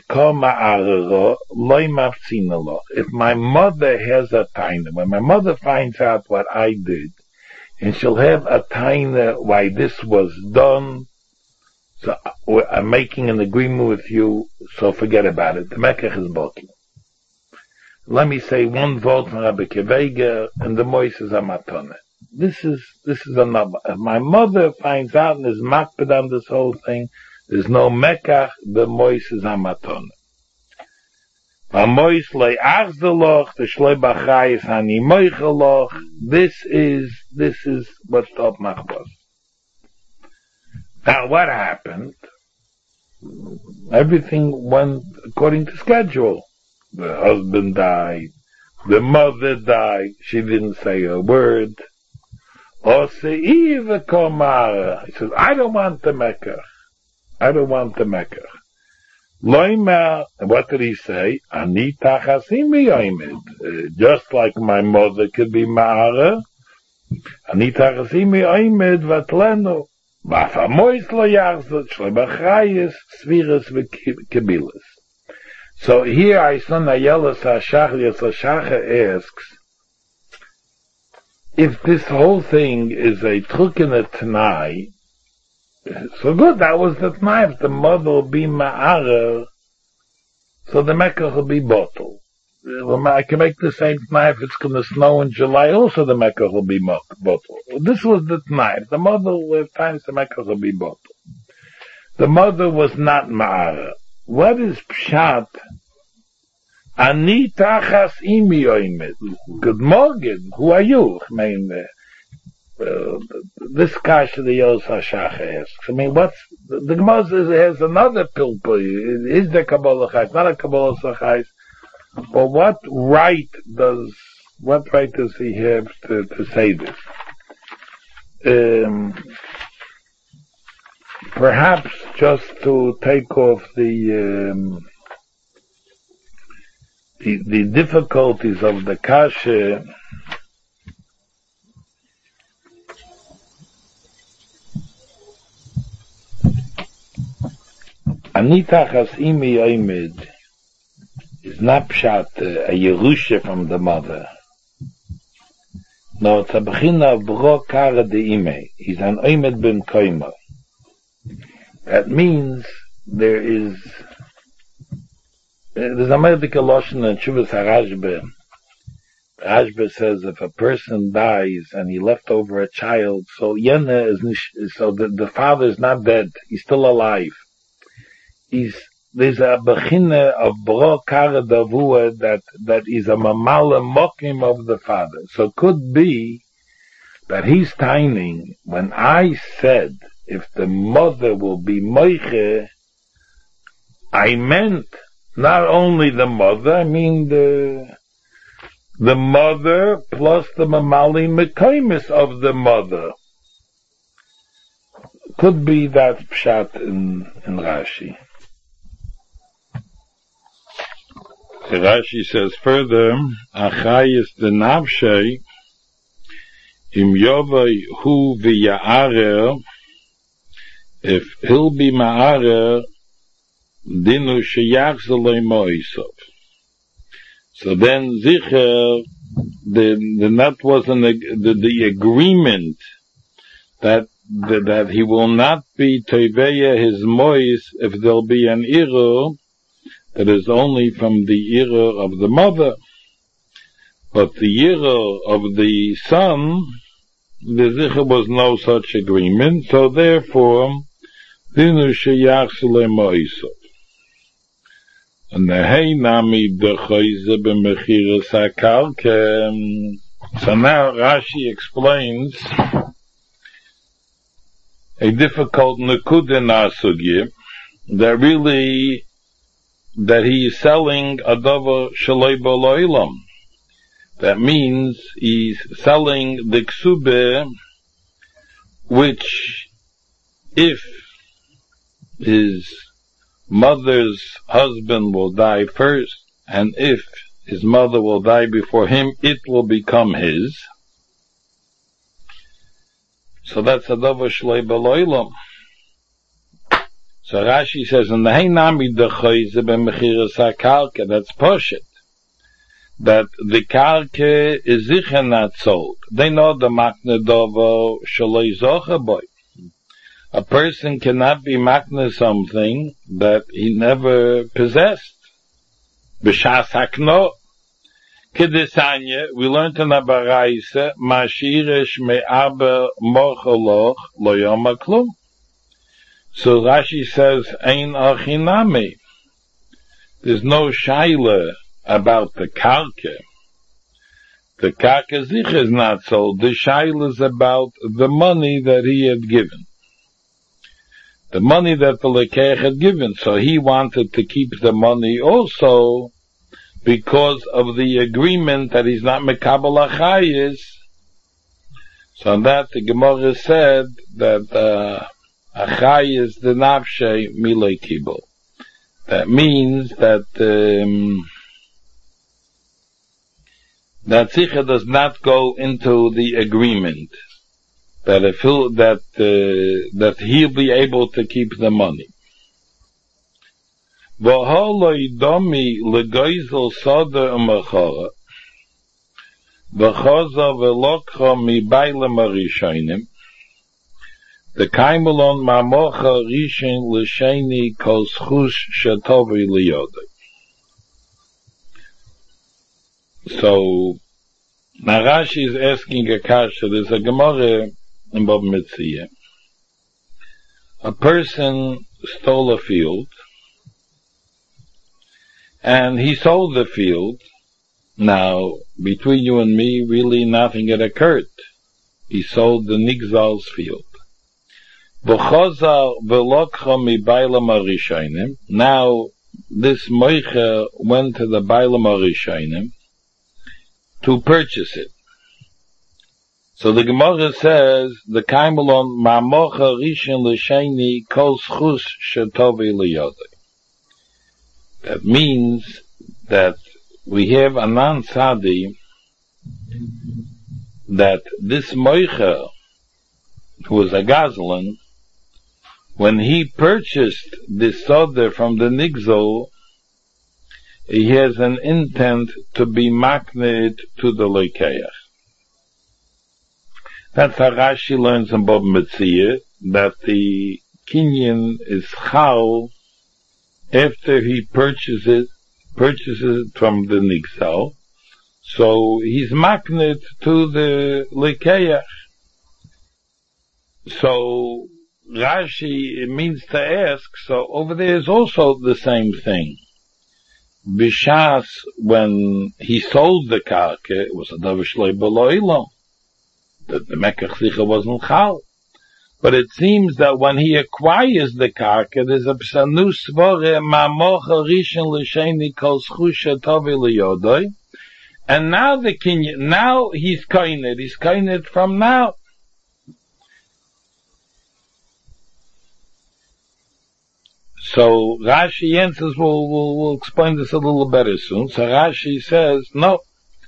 my mother has a taina, when my mother finds out what I did, and she'll have a taina why this was done, so I'm making an agreement with you, so forget about it. The Mekach is bulky. Let me say one vote from Rabbi Kevega, and the Mois is a matone. This is, this is another. If my mother finds out and is makbid on this whole thing, there's no Mekach, the Mois is a matone. This is, this is what's top machbos. Now what happened? Everything went according to schedule. The husband died, the mother died, she didn't say a word. He says, I don't want the Mekach. I don't want the Mekach. Loima, what did he say? Ani tachasimi oimid. Just like my mother could be ma'ara. Ani tachasimi oimid vatlenu. Vafamois lo yachzot shlebachayis sviras v'kebilas. So here I saw Nayela Sashach, Sashacha asks, if this whole thing is a truk in a Tanai, so good, that was the Tanai. If the mother will be Ma'ara, so the Mecca will be bottled. I can make the same Tanai if it's going to snow in July, also the Mecca will be bottled. This was the Tanai. If the mother will have times, the Mecca will be bottled. The mother was not Ma'ara. What is Pshat? Ani tachas imi oimet. Good morning. Who are you? I mean, uh, uh, this kasha the Yos Hashach asks. I mean, what's, the, the Gemara has another pilpul. Is the Kabbalah Chais, not a Kabbalah Chais. But what right does, what right does he have to, to say this? Um, perhaps just to take off the, um, the, the difficulties of the kasha, Anita Chasimi Oimid is not pshat uh, a Yerusha from the mother. No, it's a bechina of bro kara de ime. He's an Oimid ben Koima. That means there is there's a medical lotion in Shuvas HaRashba. Rashba says if a person dies and he left over a child, so Yena is nish, so the, the father is not dead, he's still alive. is there's a beginner of bro kara davua that that is a mamala mokim of the father. So could be that he's timing when I said if the mother will be moiche, I meant not only the mother, I mean the the mother plus the mamali mekaimis of the mother. Could be that pshat in, in Rashi. Rashi says further, Achayis the navshei im yovai hu v'ya'arer, if he'll be ma'arer, dinu sheyachzalei mo'isov. So then zicher, the, the that wasn't the, the agreement that that, that he will not be toiveya his mois if there'll be an iru that is only from the iru of the mother, but the iru of the son, the zicher was no such agreement, so therefore dinu sheyachzalei mo'isov. And the hey nami b'choize b'mechiras hakarka. So now Rashi explains a difficult nekuda nasugya that really that he is selling a davar shalei b'lo'ilam. That means he's selling the ksube, which if his mother's husband will die first, and if his mother will die before him, it will become his. So that's a davar shlei b'lo'ilam. So Rashi says, in the heinami dechoize b'mechiras hakarka, that's poshit, that the karka is sicher not sold. They know the makne davar shlei zocha boy. A person cannot be makne something that he never possessed. B'shas hakno. Kedesanya, we learned in a baraisa, mashirish me'aber mocholoch lo yom klum. So Rashi says, ein achinami. There's no shaila about the karka. The karka zich is not sold. The shaila is about the money that he had given. The money that the lekeich had given. So he wanted to keep the money also because of the agreement that he's not mekabel achayis. So on that the Gemara said that uh, achayis the nafshe milei kibel. That means that um, that sicha does not go into the agreement. That if he'll, that uh, that he'll be able to keep the money. V'holoi domi legoizel soda umachara v'choza v'lokcha mi baile marishonim the kaimelon mamocha rishin l'sheni kol schus shatovi liyodai. So Narashi is asking a kasha. There's a Gemara in Bab Metzia. A person stole a field, and he sold the field. Now, between you and me, really nothing had occurred. He sold the Nigzal's field. Now, this Moicha went to the Bailam Arishainim to purchase it. So the Gemara says, the Kaimelon Mamocha Rishin L'Sheini Kol Schus Shetovi L'Yodai. That means that we have a non-sadi that this Moicha, who was a Gazlan, when he purchased this soda from the Nigzal, he has an intent to be makned to the Lekeach. That's how Rashi learns in Bab Metzia, that the Kinyan is Chal after he purchases purchases it from the Nigzal. So he's makned to the Lekeach. So Rashi means to ask, so over there is also the same thing. Bishas, when he sold the karka, it was a davar shloi b'lo that the Mekach Sicha wasn't chal. But it seems that when he acquires the karka, there's a psanu svore ma'mocha rishon l'sheni kol schusha tovi l'yodoi. And now the kinyan, now he's koined, he's koined from now. So Rashi answers, we'll, we'll, we'll explain this a little better soon. So Rashi says, no.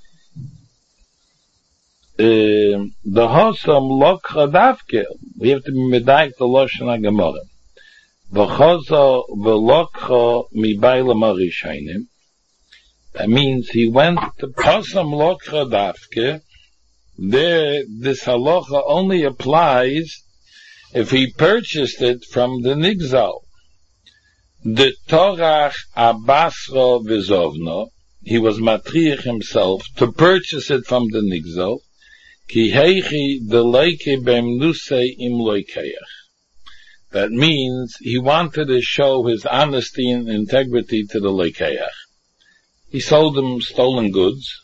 Uh, the Hosam lokcha davke. We have to be medayik the Lashon HaGemara. V'chozo v'lokcha mibayla marishainim. That means he went to Hosam lokcha davke. There, this halacha only applies if he purchased it from the nigzal. The Torach Abasro Vizovno, he was matriach himself to purchase it from the nigzal. Ki heichi de leike bem nusei im loikeach. That means he wanted to show his honesty and integrity to the loikeach. He sold him stolen goods,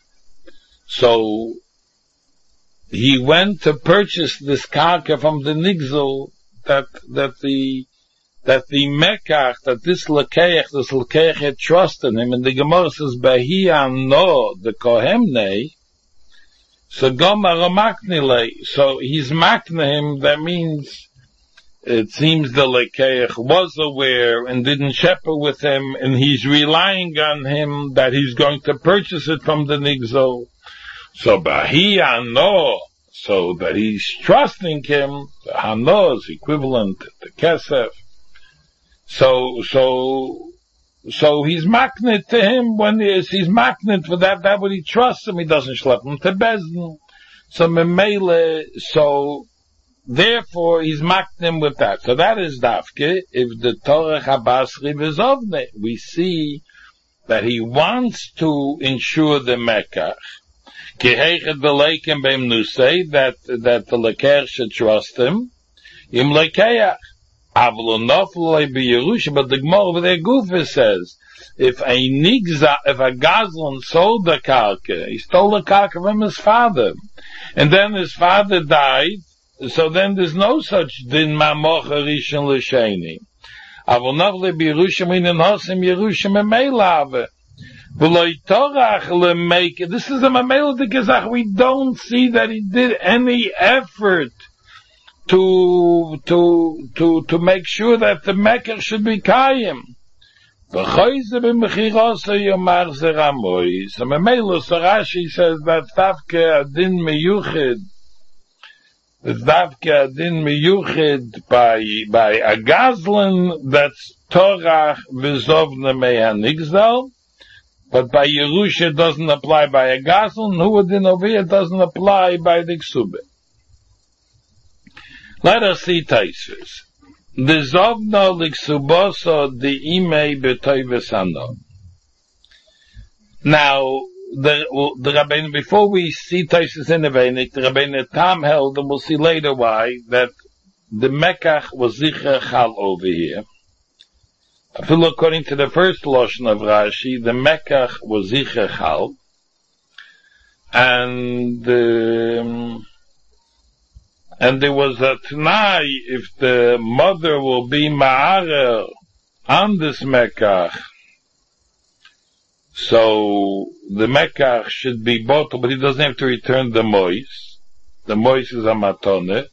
so he went to purchase this karka from the nigzal that that the that the mekach, that this lekeach, this lekeach had trust in him, and the Gemara says, Bahi no, the kohemne, so gomar maknile, so he's makne him, that means, it seems the lekeach was aware and didn't shepherd with him, and he's relying on him that he's going to purchase it from the nigzal. So Bahi no, so that he's trusting him, the hano is equivalent to kesef. So, so, so he's magnet to him when he is, he's magnet for that, that what he trusts him, he doesn't schlep him to Bezdin. So memele, so, therefore he's magnet with that. So that is dafke, if the Torah Habasri Vizovne, we see that he wants to ensure the Mekach. Kehechet v'leikem beim nusei, that, that the Leker should trust him. Im Lekeach. But the Gemara over there, Gufa says, if a nigza, if a gazlan sold the karka, he stole the karka from his father, and then his father died, so then there's no such din ma'mocha rishon l'sheni. Avol nafle b'Yerushim in hosim Yerushim emeilave. V'loi torach le'meik. This is a mamela de gezach. We don't see that he did any effort to, to, to, to make sure that the Mekach should be Kayim. V'choyze b'mechirasa yomar zeramoy. So Memelo Sarashi says that Tavke adin meyuchid, that Tavke adin meyuchid by, by a Gazlan that's Torah v'zovne me'hanigzal, but by Yerusha it doesn't apply by a Gazlan, who adin over here doesn't apply by the Ksubit. Let us see Taisus. The Zovno liksuboso the imei betoivesano. Now, the, the Rabbeinu, before we see Taisus in the Veinik, the Rabbeinu Tam held, and we'll see later why, that the Mekach was zicher chal over here. I feel according to the first Lashon of Rashi, the Mekach was zicher chal, and um, And there was a Tanai, if the mother will be Ma'arer on this Mekach, so the Mekach should be bottled, but he doesn't have to return the Mois. The Mois is a Matone.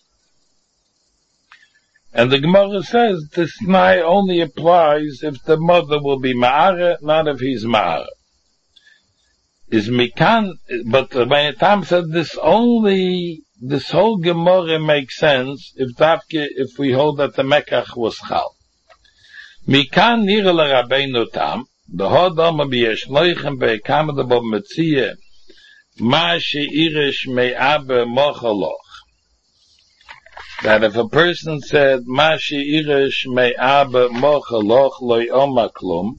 And the Gemara says this Tanai only applies if the mother will be Ma'arer, not if he's Ma'arer. Is Mikan, but when Tam said this only, this whole Gemara makes sense if Davke, if we hold that the Mekach was Chal. Mikan nira l'Rabbeinu Tam, the Hodama b'yesh noichem be'ekam d'bo metziyeh, ma she'irish me'abe mochaloch. That if a person said, ma she'irish me'abe mochaloch loy omaklum,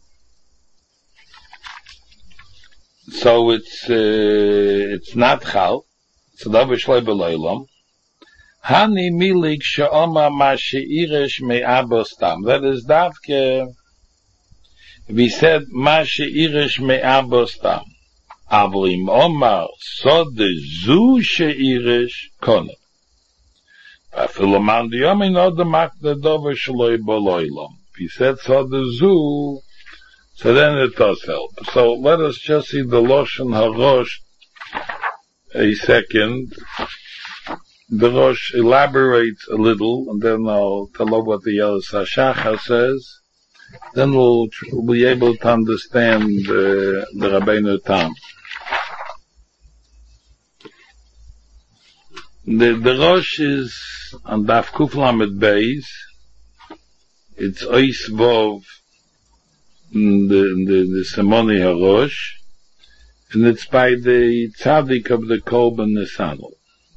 so it's, uh, it's not Chal, so that was Shloi B'Leilam. Hani milik she'oma ma she'irish me'abo stam. That is davke, we said ma she'irish me'abo stam. Avlim omar sod zu she'irish konet. Afiloman diyomin odem makne dover shloi boloilom. He said sod zu, so then it does help. So let us just see the Lashon HaRosh a second. The Rosh elaborates a little, and then I'll tell you what the Yelis HaShachar says. Then we'll, we'll be able to understand uh, the Rabbeinu Tam. The, the Rosh is on Daf Kuf Lamed Beis. It's Ois Vov, the, the, the Simoni HaRosh, and it's by the Tzaddik of the Korban Nesanel.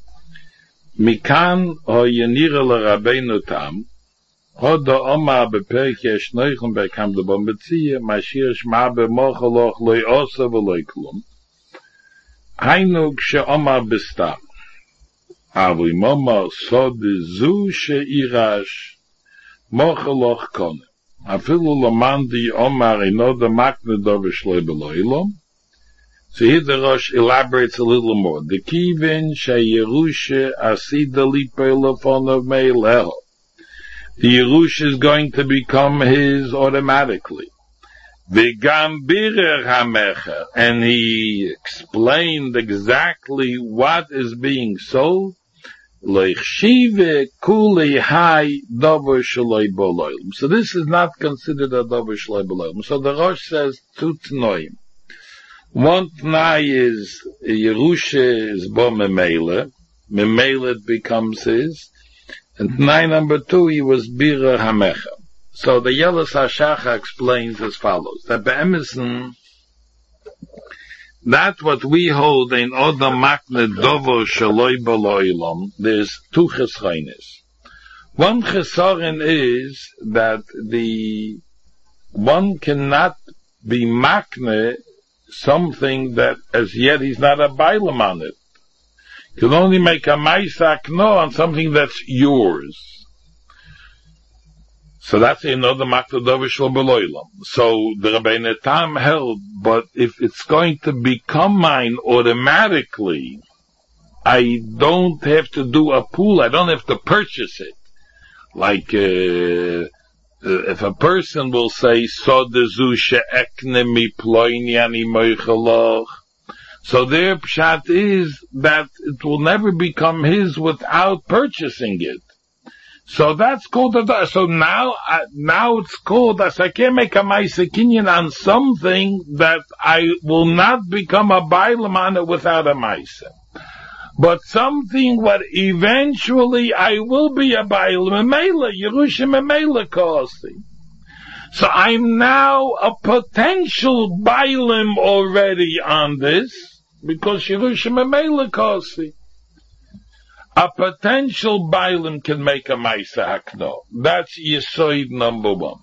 Mikan ho yenira l'Rabbeinu Tam, ho do Omar beperek yesh noichum bekam de bom betziyah, mashir shma b'mochaloch loy osa v'loy klum. Hainu kshe Omar bestam. Avim Omar sod zu she'irash mochaloch konem. Afilu laman di Omar ino de makne dove shloi b'loilom. So here the Rosh elaborates a little more. The kivin sheyerusha asida lipelafon of meileho. The Yerusha is going to become his automatically. The gambirer hamecher, and he explained exactly what is being sold. Leichshive kuli hai dover shaloi boloilum. So this is not considered a dover shaloi boloilum. So the Rosh says two tnoim. One tnai is Yerusha is bo memele, memele it becomes his, and tnai number two he was bira hamecha. So the Yelis HaShachar explains as follows: that be'emison, that what we hold in Odam Makne Dovo Shaloi Baloilom, there's two chesroines. One chesorin is that the one cannot be makne something that as yet he's not a bailam on it. You can only make a maisak no on something that's yours. So that's another maktadovish beloilam. So the Rabbeinu Tam held, but if it's going to become mine automatically, I don't have to do a pool, I don't have to purchase it. Like, uh, if a person will say, so their pshat is that it will never become his without purchasing it. So that's called a, so now, uh, now it's called as I can't make a ma'aseh kinyan on something that I will not become a bailam on it without a ma'aseh. But something what eventually I will be a bailam, memela, Yerusha memela kosi. So I'm now a potential bailam already on this, because Yerusha memela kosi. A potential bailam can make a ma'aseh hakno. That's Yesoid number one.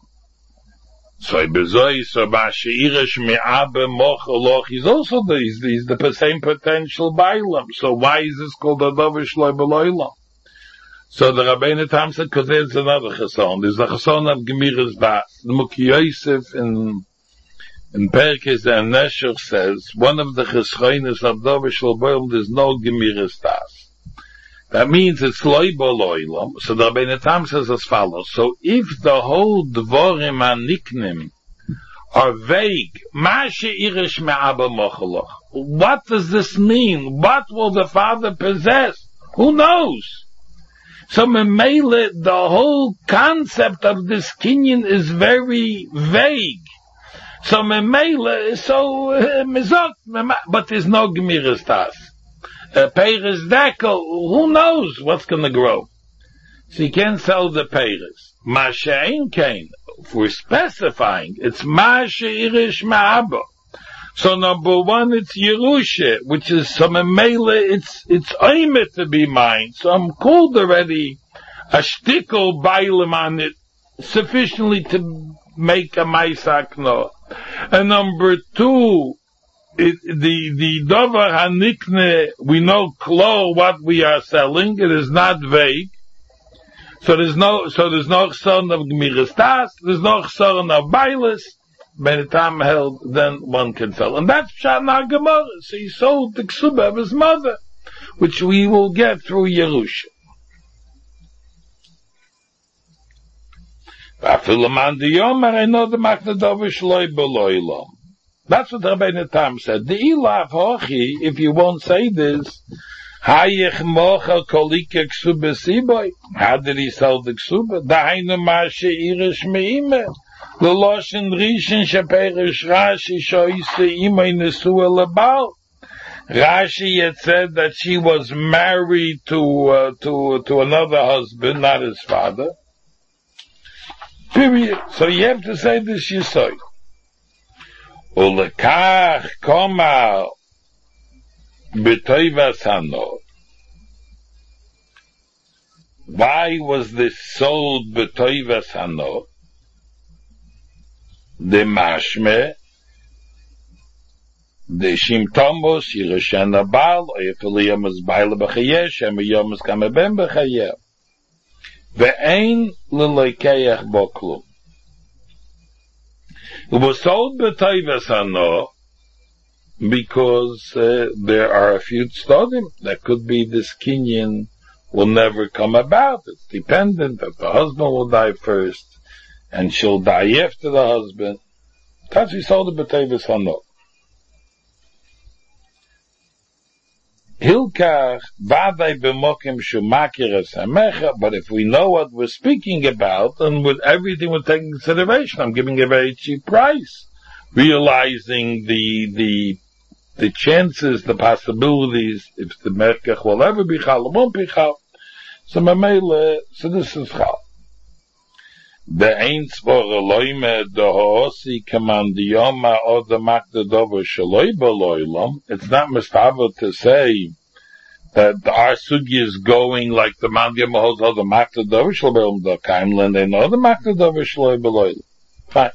So bezoi so ba'sheirish me'abe mochaloch. He's also the, he's, he's the same potential bailam. So why is this called a dover shloi b'loilam? So the Rabbeinu Tam said, because there's another cheson. There's the cheson of Gemiras Das. The Mukhi Yosef in in Perkes and Nesher says one of the chesroines of dover shloi b'loilam, there's no Gemiras Das. That means it's loy boloilam. So the Rabbeinu Tam says as follows. So if the whole dvorim aniknim are vague, ma she'irish me'aba mochaloch. What does this mean? What will the father possess? Who knows? So memele, the whole concept of this kinyan is very vague. So memele, so uh, mizot, but there's no gemiras tas. Uh, Peiris dekel, who knows what's going to grow? So you can't sell the Peiris. Masha'in kain, if we're specifying, it's Masha'irish Ma'abo. So number one, it's Yerusha, which is some Mele, it's, it's Oimet to be mine. So I'm called already a shtickle bailam on it, sufficiently to make a Maisak no. And number two, it, the, the Dover Hanikne, we know klo what we are selling, it is not vague. So there's no, so there's no chsaron of Gemiras Das, there's no chsaron of Bailis. By the time held, then one can sell. And that's Pshat Gemara. So he sold the ksuba of his mother, which we will get through Yerusha. That's what Rabbeinu Tam said. The Ilav Hochi, if you won't say this, how did he sell the ksuba? Dahainu Mashe Irish Me'ime. Leloshin Rishon Sheperish Rashi Shoise Imay Nesua Lebal. Rashi had said that she was married to uh, to to another husband, not his father. Period. So you have to say this Yisod. Ulekach Koma B'Toivas Hano. Why was this sold B'Toivas Hano? The mashme, the shimtomos, yirashen abal, oyefiliyam is baile b'chayesh, emiyom is kameben b'chayev. Ve'ein l'loikeach bo klum. It was sold b'toivas hano, because uh, there are a few tzodim that could be this kinyan will never come about. It's dependent that the husband will die first, and she'll die after the husband. That's we sold the b'toivas hano. Hilkach vaday b'mokim shumakir es hamecha. But if we know what we're speaking about, and with everything we're taking into consideration, I'm giving a very cheap price, realizing the the the chances, the possibilities, if the merkach will ever be chal, or won't be chal. So mamele, so this is chal. The eins vor loime the hoosi command yoma or the makda dover shaloi beloilam. It's not mustava to say that our sugi is going like the mandyam holds or the makda dover shaloi beloilam the kaimland they know the makda dover shaloi beloilam. Fine.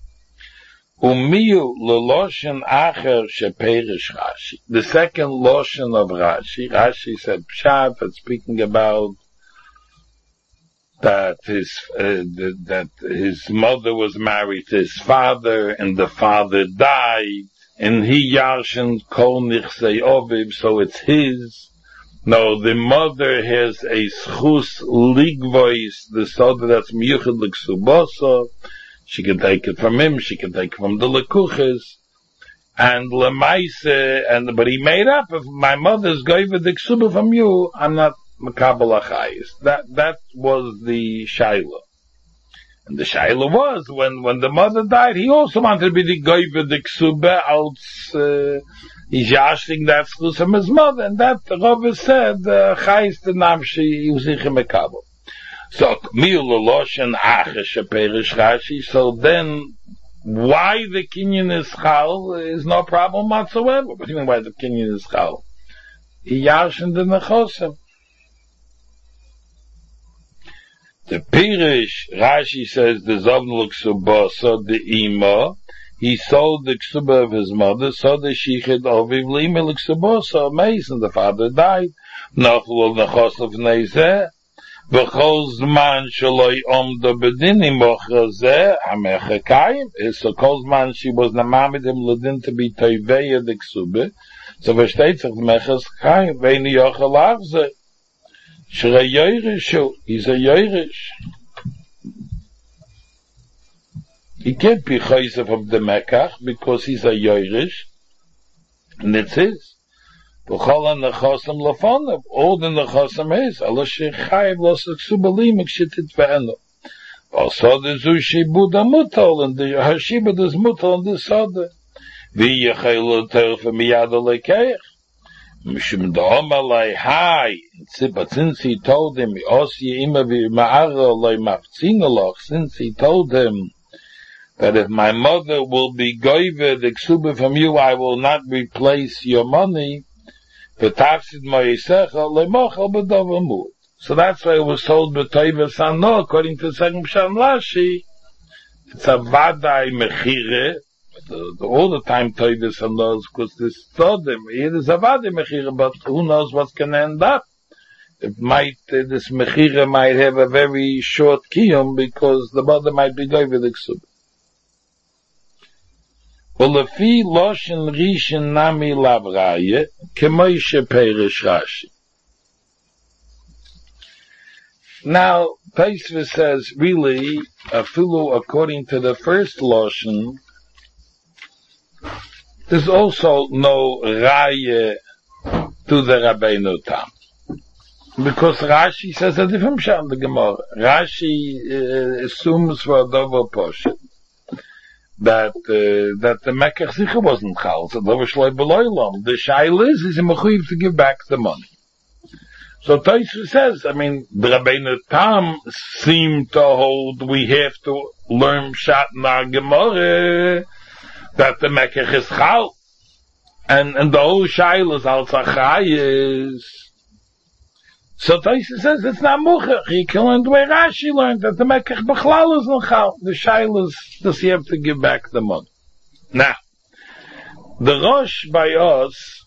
Umiyu leloshen acher sheperish Rashi. The second lotion of Rashi. Rashi said pshat, that's speaking about that his uh, that his mother was married to his father, and the father died, and he yarshen kol nichsei oviv, so it's his. No, the mother has a schus ligvois, the soda that's miyuchad l'ksuboso. She can take it from him, she can take it from the lekuches, and lemaise, and but he made up. If my mother's gave the ksuba from you, I'm not Makabal Achayis. That, that was the Shaila. And the Shaila was, when, when the mother died, he also wanted to be the Goyve, the Ksuba, als, uh, he's yashing that schus from his mother, and that, the Rabbi said, Chayis the Namshi, Yusich Makabal. So, Miul Loshen Achesh Perish Rashi, so then, why the Kinyan is Chal is no problem whatsoever. What do you mean why the Kinyan is Chal? He yashin the Nechosim. The Pirish, Rashi says, the Zovnul Ksuba, so the Ima, he sold the Ksuba of his mother, so the Shichid Oviv Limil Ksuba, so amazing, the father died. Nachlul Nechosav Neizeh, B'chol Zman Shaloi Omdo Bedini Mochazeh, Hamecha Kayim, so kol Zman she was namamid him Ledin to be Toiveya the Ksuba, so versteht sich Mechaz Kayim, Veini Yochel Avzeh. Shra Yoirish, he's a Yoirish. He can't be Chayzev of the Mekach because he's a Yoirish, and it's his. All the Nechosim is, Allah Shechayev los Ksubalim Kshitit Ve'eno. Also the Zushi Buddha Mutal, and the Hashibud is Mutal and the Soda. Vi Yechayel Terf Miyad Alekeich. Mishum Da'omalai Hai, but since he told him, Osi Ima V'Ma'ara Loi Mafzinaloch, since he told him that if my mother will be goyve the ksuba from you, I will not replace your money, V'tafsid Moyisecha Le'mochel B'Dover Mut. So that's why it was told B'Toiva Sano, according to the second Pshat Rashi, it's a Vadai Mechire, the, the, all the time Toivis and those, because this Todim, here is Avadi Mechira, but who knows what's going to end up. It might, uh, this Mechira might have a very short Kiyum, because the mother might be going with the Ksub. Ulefi Loshen Rishin Nami Lavraye, Kemoishe Perish Rashi. Now, Taisva says, really, Afilu, according to the first Loshen, there's also no Raye to the Rabbeinu Tam. Because Rashi says a different shot in the Gemara. Rashi uh, assumes for a double portion that uh, that the Mekach Sicha wasn't Chal, so Dover Shloi Beloilam. The Shail is, is a Mechuyev to give back the money. So Taisva says, I mean, the Rabbeinu Tam seemed to hold we have to learn Pshat in our Gemara that the Mekach is Chal. And, and the whole Shail is al Zachayis. So Taisva says it's not Muchach. He can learn the way Rashi learned that the Mekach Bechlal is not Chal. The Shail is, does he have to give back the money? Now, the Rosh by us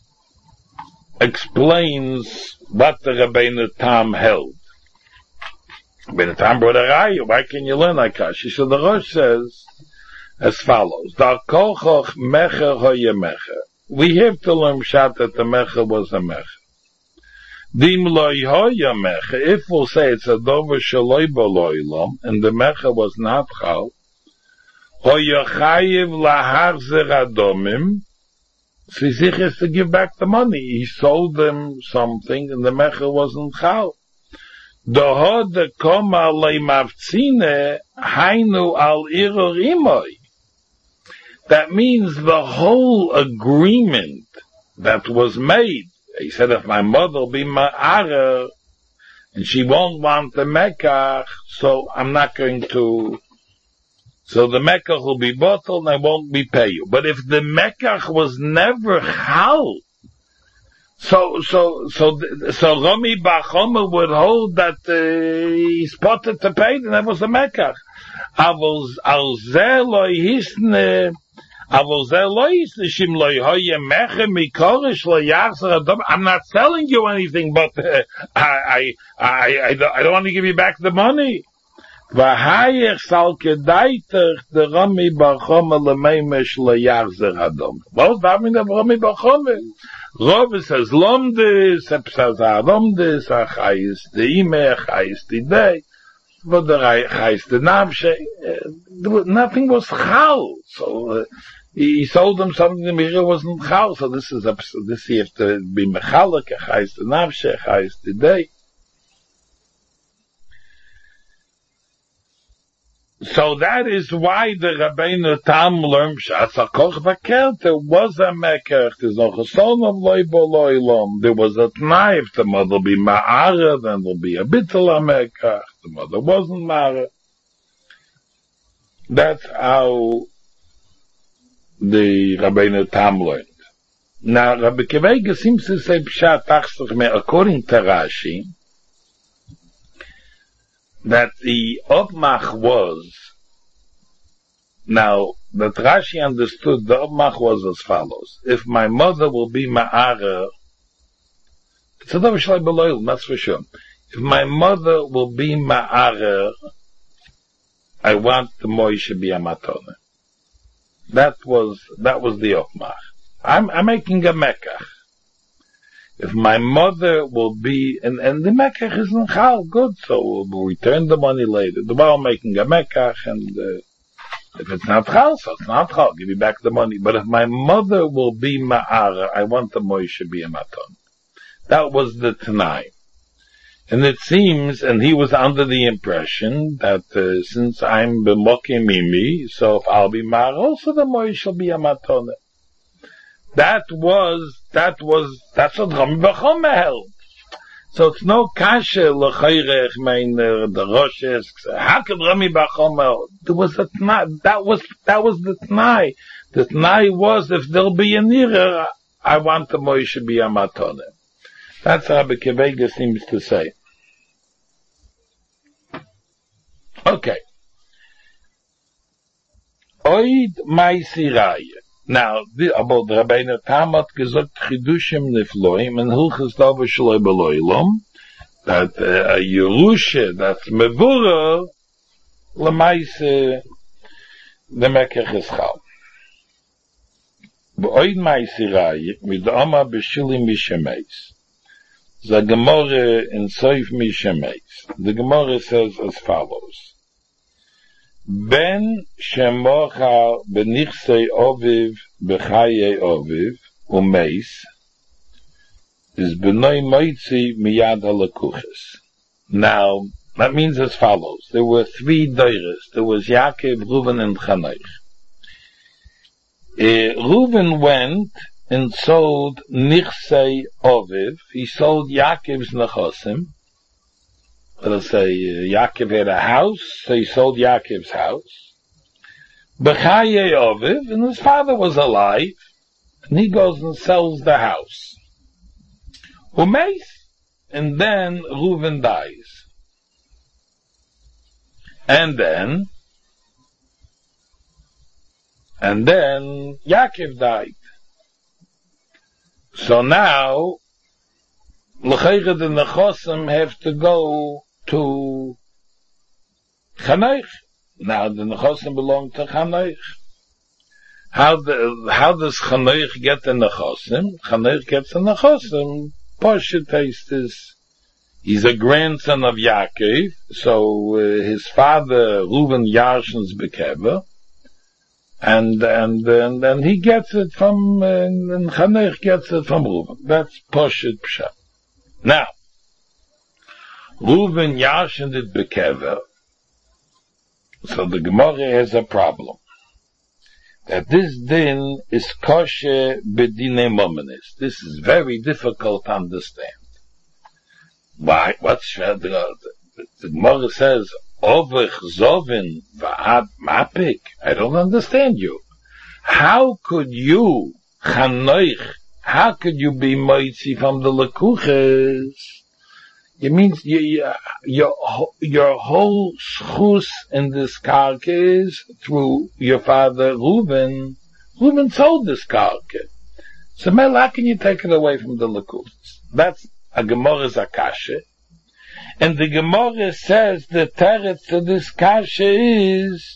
explains what the Rabbeinu Tam held. Rabbeinu Tam brought a raya. Why can you learn like Rashi? So the Rosh says as follows: Dar kochoch mecher hoye mecher. We have to learn Pshat that the mecher was a mecher. Dim loy hoye mecher. If we'll say it's a dover shaloi baloilam and the mecher was not chal, hoye chayiv lahachzer adomim. So he has to give back the money. He sold them something and the mecher wasn't chal. Dohod de koma leimavtzine hainu al iror imoy. That means the whole agreement that was made. He said, if my mother will be ma'ara and she won't want the mekach, so I'm not going to. So the mekach will be bottled and I won't be pay you. But if the mekach was never chal, so, so, so, so Rami Bar Choma would hold that, uh, he spotted to pay, and that was the mekach. Avol, al zeh lo hisne, avol zeh lo hisne, shim lo hoye meche mikorish lo yachzer adom. I'm not selling you anything, but, uh, I, I, I, I don't, I don't want to give you back the money. V'hayech sal kedaitach the Rami Bar Choma lemeimesh leyachzer hadom. What does that mean of Rami Bar Choma? Rav says lomdes, epsazar lomdes, achayis the ime, achayis the day, but the achayis the navshe. Nothing was chal. So uh, he, he sold them something the mirror wasn't chal. So this is this he have to be mechalek, achayis the navshe, achayis the day. So that is why the Rabbeinu Tam learned Pshat Sakoch Vakel. There was a mekach. There's no chasson of loy bo loy lom. There was a t'nai. If the mother be ma'ara, then there'll be a bittul mekach. The mother wasn't ma'ara. That's how the Rabbeinu Tam learned. Now, Rabbi Kevega seems to say Pshat Achsach me according to Rashi, that the Obmach was, now, that Rashi understood the Obmach was as follows. If my mother will be Ma'ara, it's a Davar Shloi Beloil, that's for sure. If my mother will be Ma'ara, I want the Moishe be a Matone. That was, that was the Obmach. I'm, I'm making a Mekach. If my mother will be, and, and the mekach isn't chal, good, so we'll return the money later. The bar making a mekach, and uh, if it's not chal, so it's not chal, give me back the money. But if my mother will be ma'ara, I want the Moishe be a maton. That was the Tanai. And it seems, and he was under the impression that uh, since I'm b'moke mimi, so if I'll be ma'ara, also the Moishe will be a maton. That was, that was, that's what Rami Bar Choma held. So it's no kasha, l'chayrech, mein, uh, the Rosh, how could Rami Bar Choma, there was a t'nai, that was, that was the t'nai. The t'nai was, if there'll be a nira, I want the Moishe to be a matone. That's how Rabbi Kevega seems to say. Okay. Oid Maisiraye. Now, the, about the Rabbeinu Tam hat gesagt, Chidushim Nifloim, and Hilchas Dava Shaloi Beloilom, that uh, a Yerusha, that's Mevura, Lamaise, the Mekach is Chal. Oid Maisiraye, mit Oma Beshilim Mishemeis. The Gemara in Soif Mishemeis. The Gemara says as follows. Ben Shemocha Benichsei Oviv Bechaye Oviv Umeis is Benoi Moitzi Miyad HaLakuches. Now, that means as follows. There were three Deires. There was Yaakov, Reuven, and Chanoich. Uh, Reuven went and sold Nichsei Oviv. He sold Yaakov's Nechosim. Let us say, uh, Yaakov had a house, so he sold Yaakov's house. Bechaye Oviv, and his father was alive, and he goes and sells the house. Umeis, and then Reuven dies. And then, and then Yaakov died. So now, L'chaycha the Nechosim have to go to Chanoich. Now the Nechosim belong to Chanoich. How the, how does Chanoich get the Nechosim? Chanoich gets the Nechosim. Poshet taste is, he's a grandson of Yaakov, so uh, his father Reuven Yarshins Bekever, and and and and he gets it from, uh, and Chanoich gets it from Reuven. That's Poshet Pshat. Now, Reuven Yarshin did Bekever, so the Gemara has a problem. That this din is kosher bedine momenis. This is very difficult to understand. Why? What's the, the, the Gemara says, Ovech Zovin Va'ad Mapik? I don't understand you. How could you, Chanoich, how could you be moitzi from the lekuches? It means you, you, your your whole schus in this karka is through your father Reuven. Reuven sold this karka. So, Mel, how can you take it away from the lekuches? That's a Gemara's akasha, and the Gemara says the teretz to this kasha is.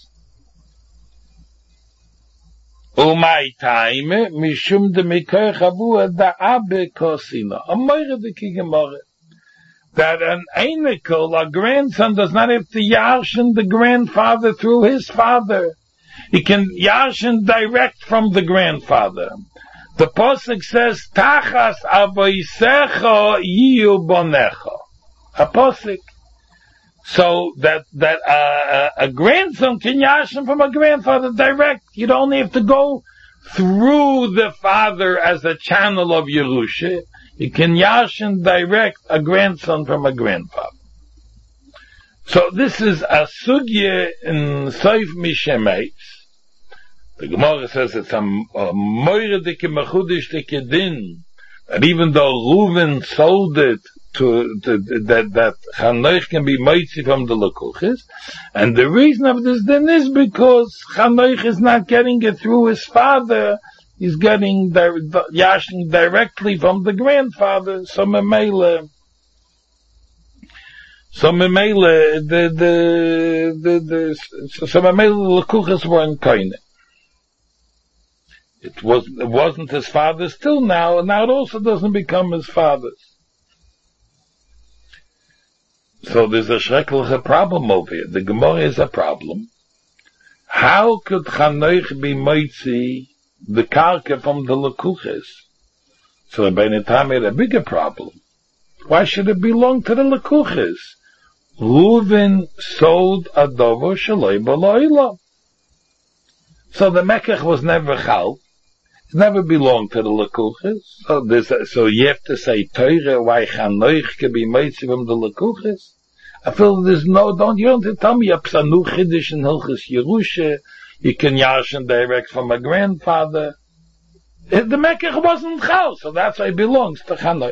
Umay time mishum de mikay chavu da abe kosina. A moire de kigemore. That an einikel, a grandson, does not have to yarshin the grandfather through his father. He can yarshin direct from the grandfather. The pasuk says, "Tachas avoisecha yiyu bonecha." A pasuk. So that that uh, a grandson can yarshin from a grandfather direct. You don't have to go through the father as a channel of Yerusha. You can yarshin direct a grandson from a grandfather. So this is a sugya in Soif Mishemeis. The Gemara says it's a moiredike mechudishtike din, that even though Reuven sold it to, to that that Chanoich can be moitzi from the lekuches, and the reason of this din is because Chanoich is not getting it through his father. He's getting di- yashing directly from the grandfather. So memele, so memele, the the the the so, so memele lekuches were in kaine. It was it wasn't his father's till now, and now it also doesn't become his father's. So there's a schreckliche problem over here. The Gemara is a problem. How could Chanoich be moitzi the karka from the lekuches? So the Bein Tam had a bigger problem. Why should it belong to the lekuches? Reuven sold a dovo shaloi b'lo'ila. So the mekach was never chal. It never belonged to the lekuches. So there's a, so you have to say Torah why Chanoich can be moitzi from the lekuches. I feel there's no, don't, you don't have to tell me a psanu chiddush in Hilchas Yerusha. You can yarshin direct from a grandfather. The mekach wasn't chal, so that's why it belongs to Chanoich.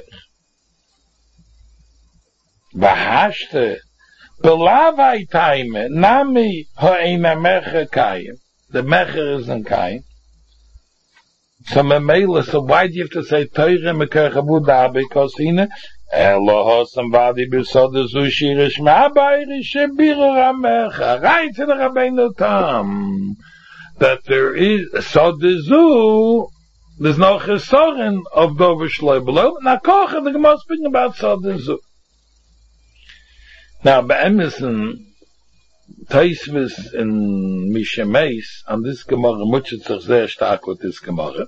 V'hashte, belavai taime, nami ha'ena mechakayim. the mecher is in kain. So memela, so why do you have to say Teure mekerchabuda? Because in Eloho somebody besod the zushirish ma'abayrish biru ramecha. Right to the Rabbeinu Tam. That there is, so the zu, there's no chesorin of Dover Shloi below. Now Kocha, the Gemara speaking about so the zu. Now, be'emison, Taisvis in Mishemeis, and this Gemara, muchit sich sehr stark with this Gemara.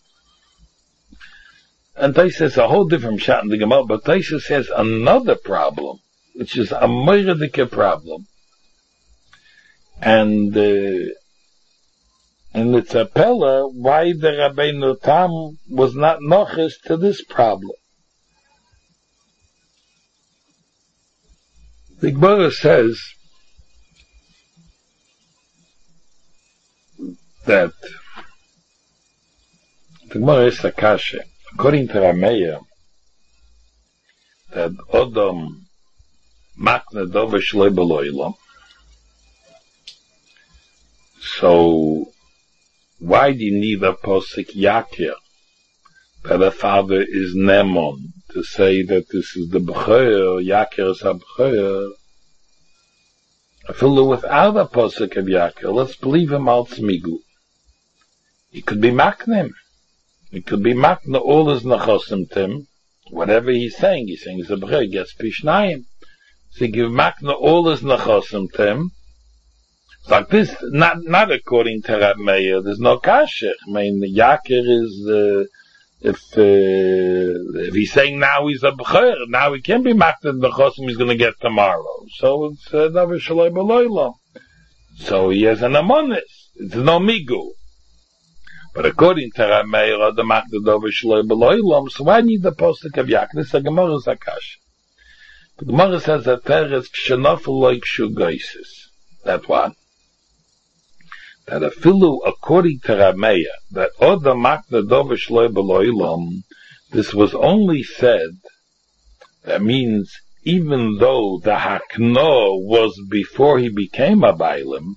And Taisvis has a whole different shot in the Gemara, but Taisvis has another problem, which is a moiradike problem. And, uh, and it's a pella why the Rabbeinu Tam was not noches to this problem. The Gemara says that the Gemara is a kasha, according to Rameya, that Odom makne dove shloi beloilam. So why do you need a posik yakir that a father is nemon to say that this is the b'choyer, yakir is a b'choyer? I feel without a posik of yakir, let's believe him al tzmigu. He could be maknim. He could be makna all his nachosim tim. Whatever he's saying, he's saying he's a b'choyer, he gets pishnayim. So he give makna all his nachosim tim. Like this, not not according to Rab Meir, there's no kasher. I mean, the yakir is, uh, if, uh, if he's saying now he's a b'choyer, now he can't be makna the chosim he's going to get tomorrow. So it's davar shaloi b'loilam. So he has an amonis. It's no migu. But according to Rab Meir, the makna davar shaloi b'loilam, so why need the postuk of yakir? This is a gemara zakash. The gemara says that there is kshenofel like shugaisis. That one. That a filu, according to Rameya, that Oda Makna Dove Shloi B'Loilam, this was only said, that means even though the Hakno was before he became a Bailim,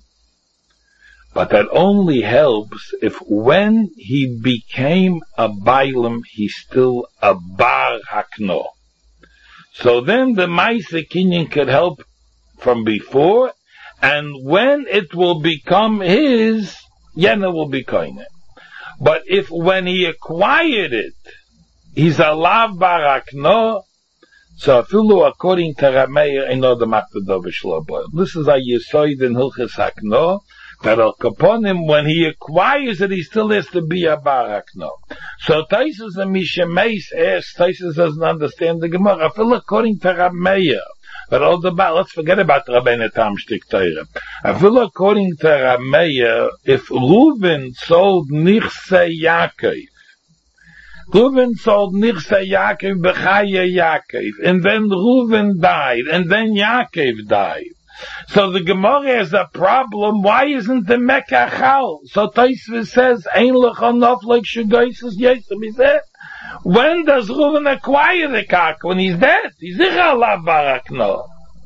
but that only helps if when he became a Bailim, he's still a Bar Hakno. So then the Maisa Kinyan could help from before, and when it will become his, Yena will be koine. But if when he acquired it, he's a lav barakno, so afilu according to Rameir, ino the makta shlobo. This is a yesoid in Hilchas Hakno, that al kaponim, when he acquires it, he still has to be a barakno. So Taisus and Mishemeis asks, Taisus doesn't understand the Gemara, afilu according to Rameir. But all the let's forget about Rabbeinu Tam Shtik Torah. I feel according to Rameya, if Reuven sold Nichse Yaakov, Reuven sold Nichse Yaakov Bechaya Yaakov, and then Reuven died, and then Yaakov died. So the Gemara has a problem. Why isn't the Mecca Chal? So Taisvis says, Ein lechonof like Shugaisus Yesem. He said, when does Reuven acquire the kak? When he's dead. He's Ichalav Barakno.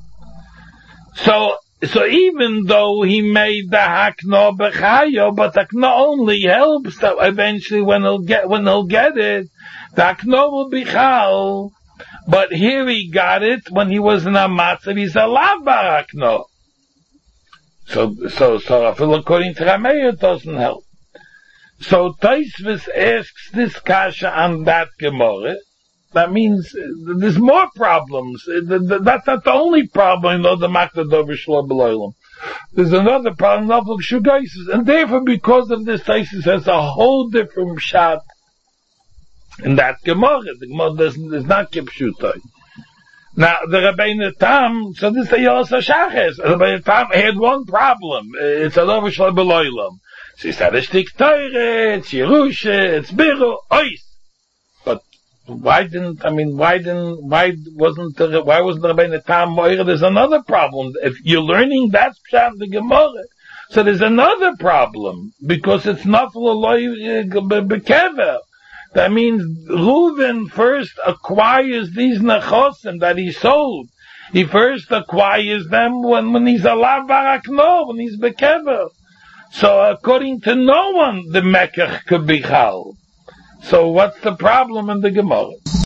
So, so even though he made the Hakno Bechayo, but Hakno only helps that eventually when he'll get, when he'll get it, the Hakno will be Chal. But here he got it when he was in a Matzav, he's a Lav Barakno. So, so, so, I feel according to Rameir, it doesn't help. So Taisvis asks this kasha on that Gemara. That means uh, there's more problems. Uh, th- th- that's not the only problem in the Makta Dover Shlo B'Loilam. There's another problem of Shugaisis. And therefore, because of this, Taisvis has a whole different shot in that Gemara. The Gemara doesn't, does not keep Shutai. Now, the Rabbeinu Tam, so this is a Yosa Shaches. The Rabbeinu Tam had one problem. Uh, it's a Dover Shlo B'Loilam. She said, it's Tik Teure, it's Yerusha, it's Biru, Ois. But why didn't, I mean, why didn't, why wasn't the, why wasn't the Rabbeinu Tam Moira? There's another problem. If you're learning that Pshat in the Gemara, so there's another problem, because it's not Bekever. That means Reuven first acquires these Nechosim that he sold. He first acquires them when, when he's a Lav Barakno, when he's Bekever. So according to no one, the Mekach could be Chal. So what's the problem in the Gemara?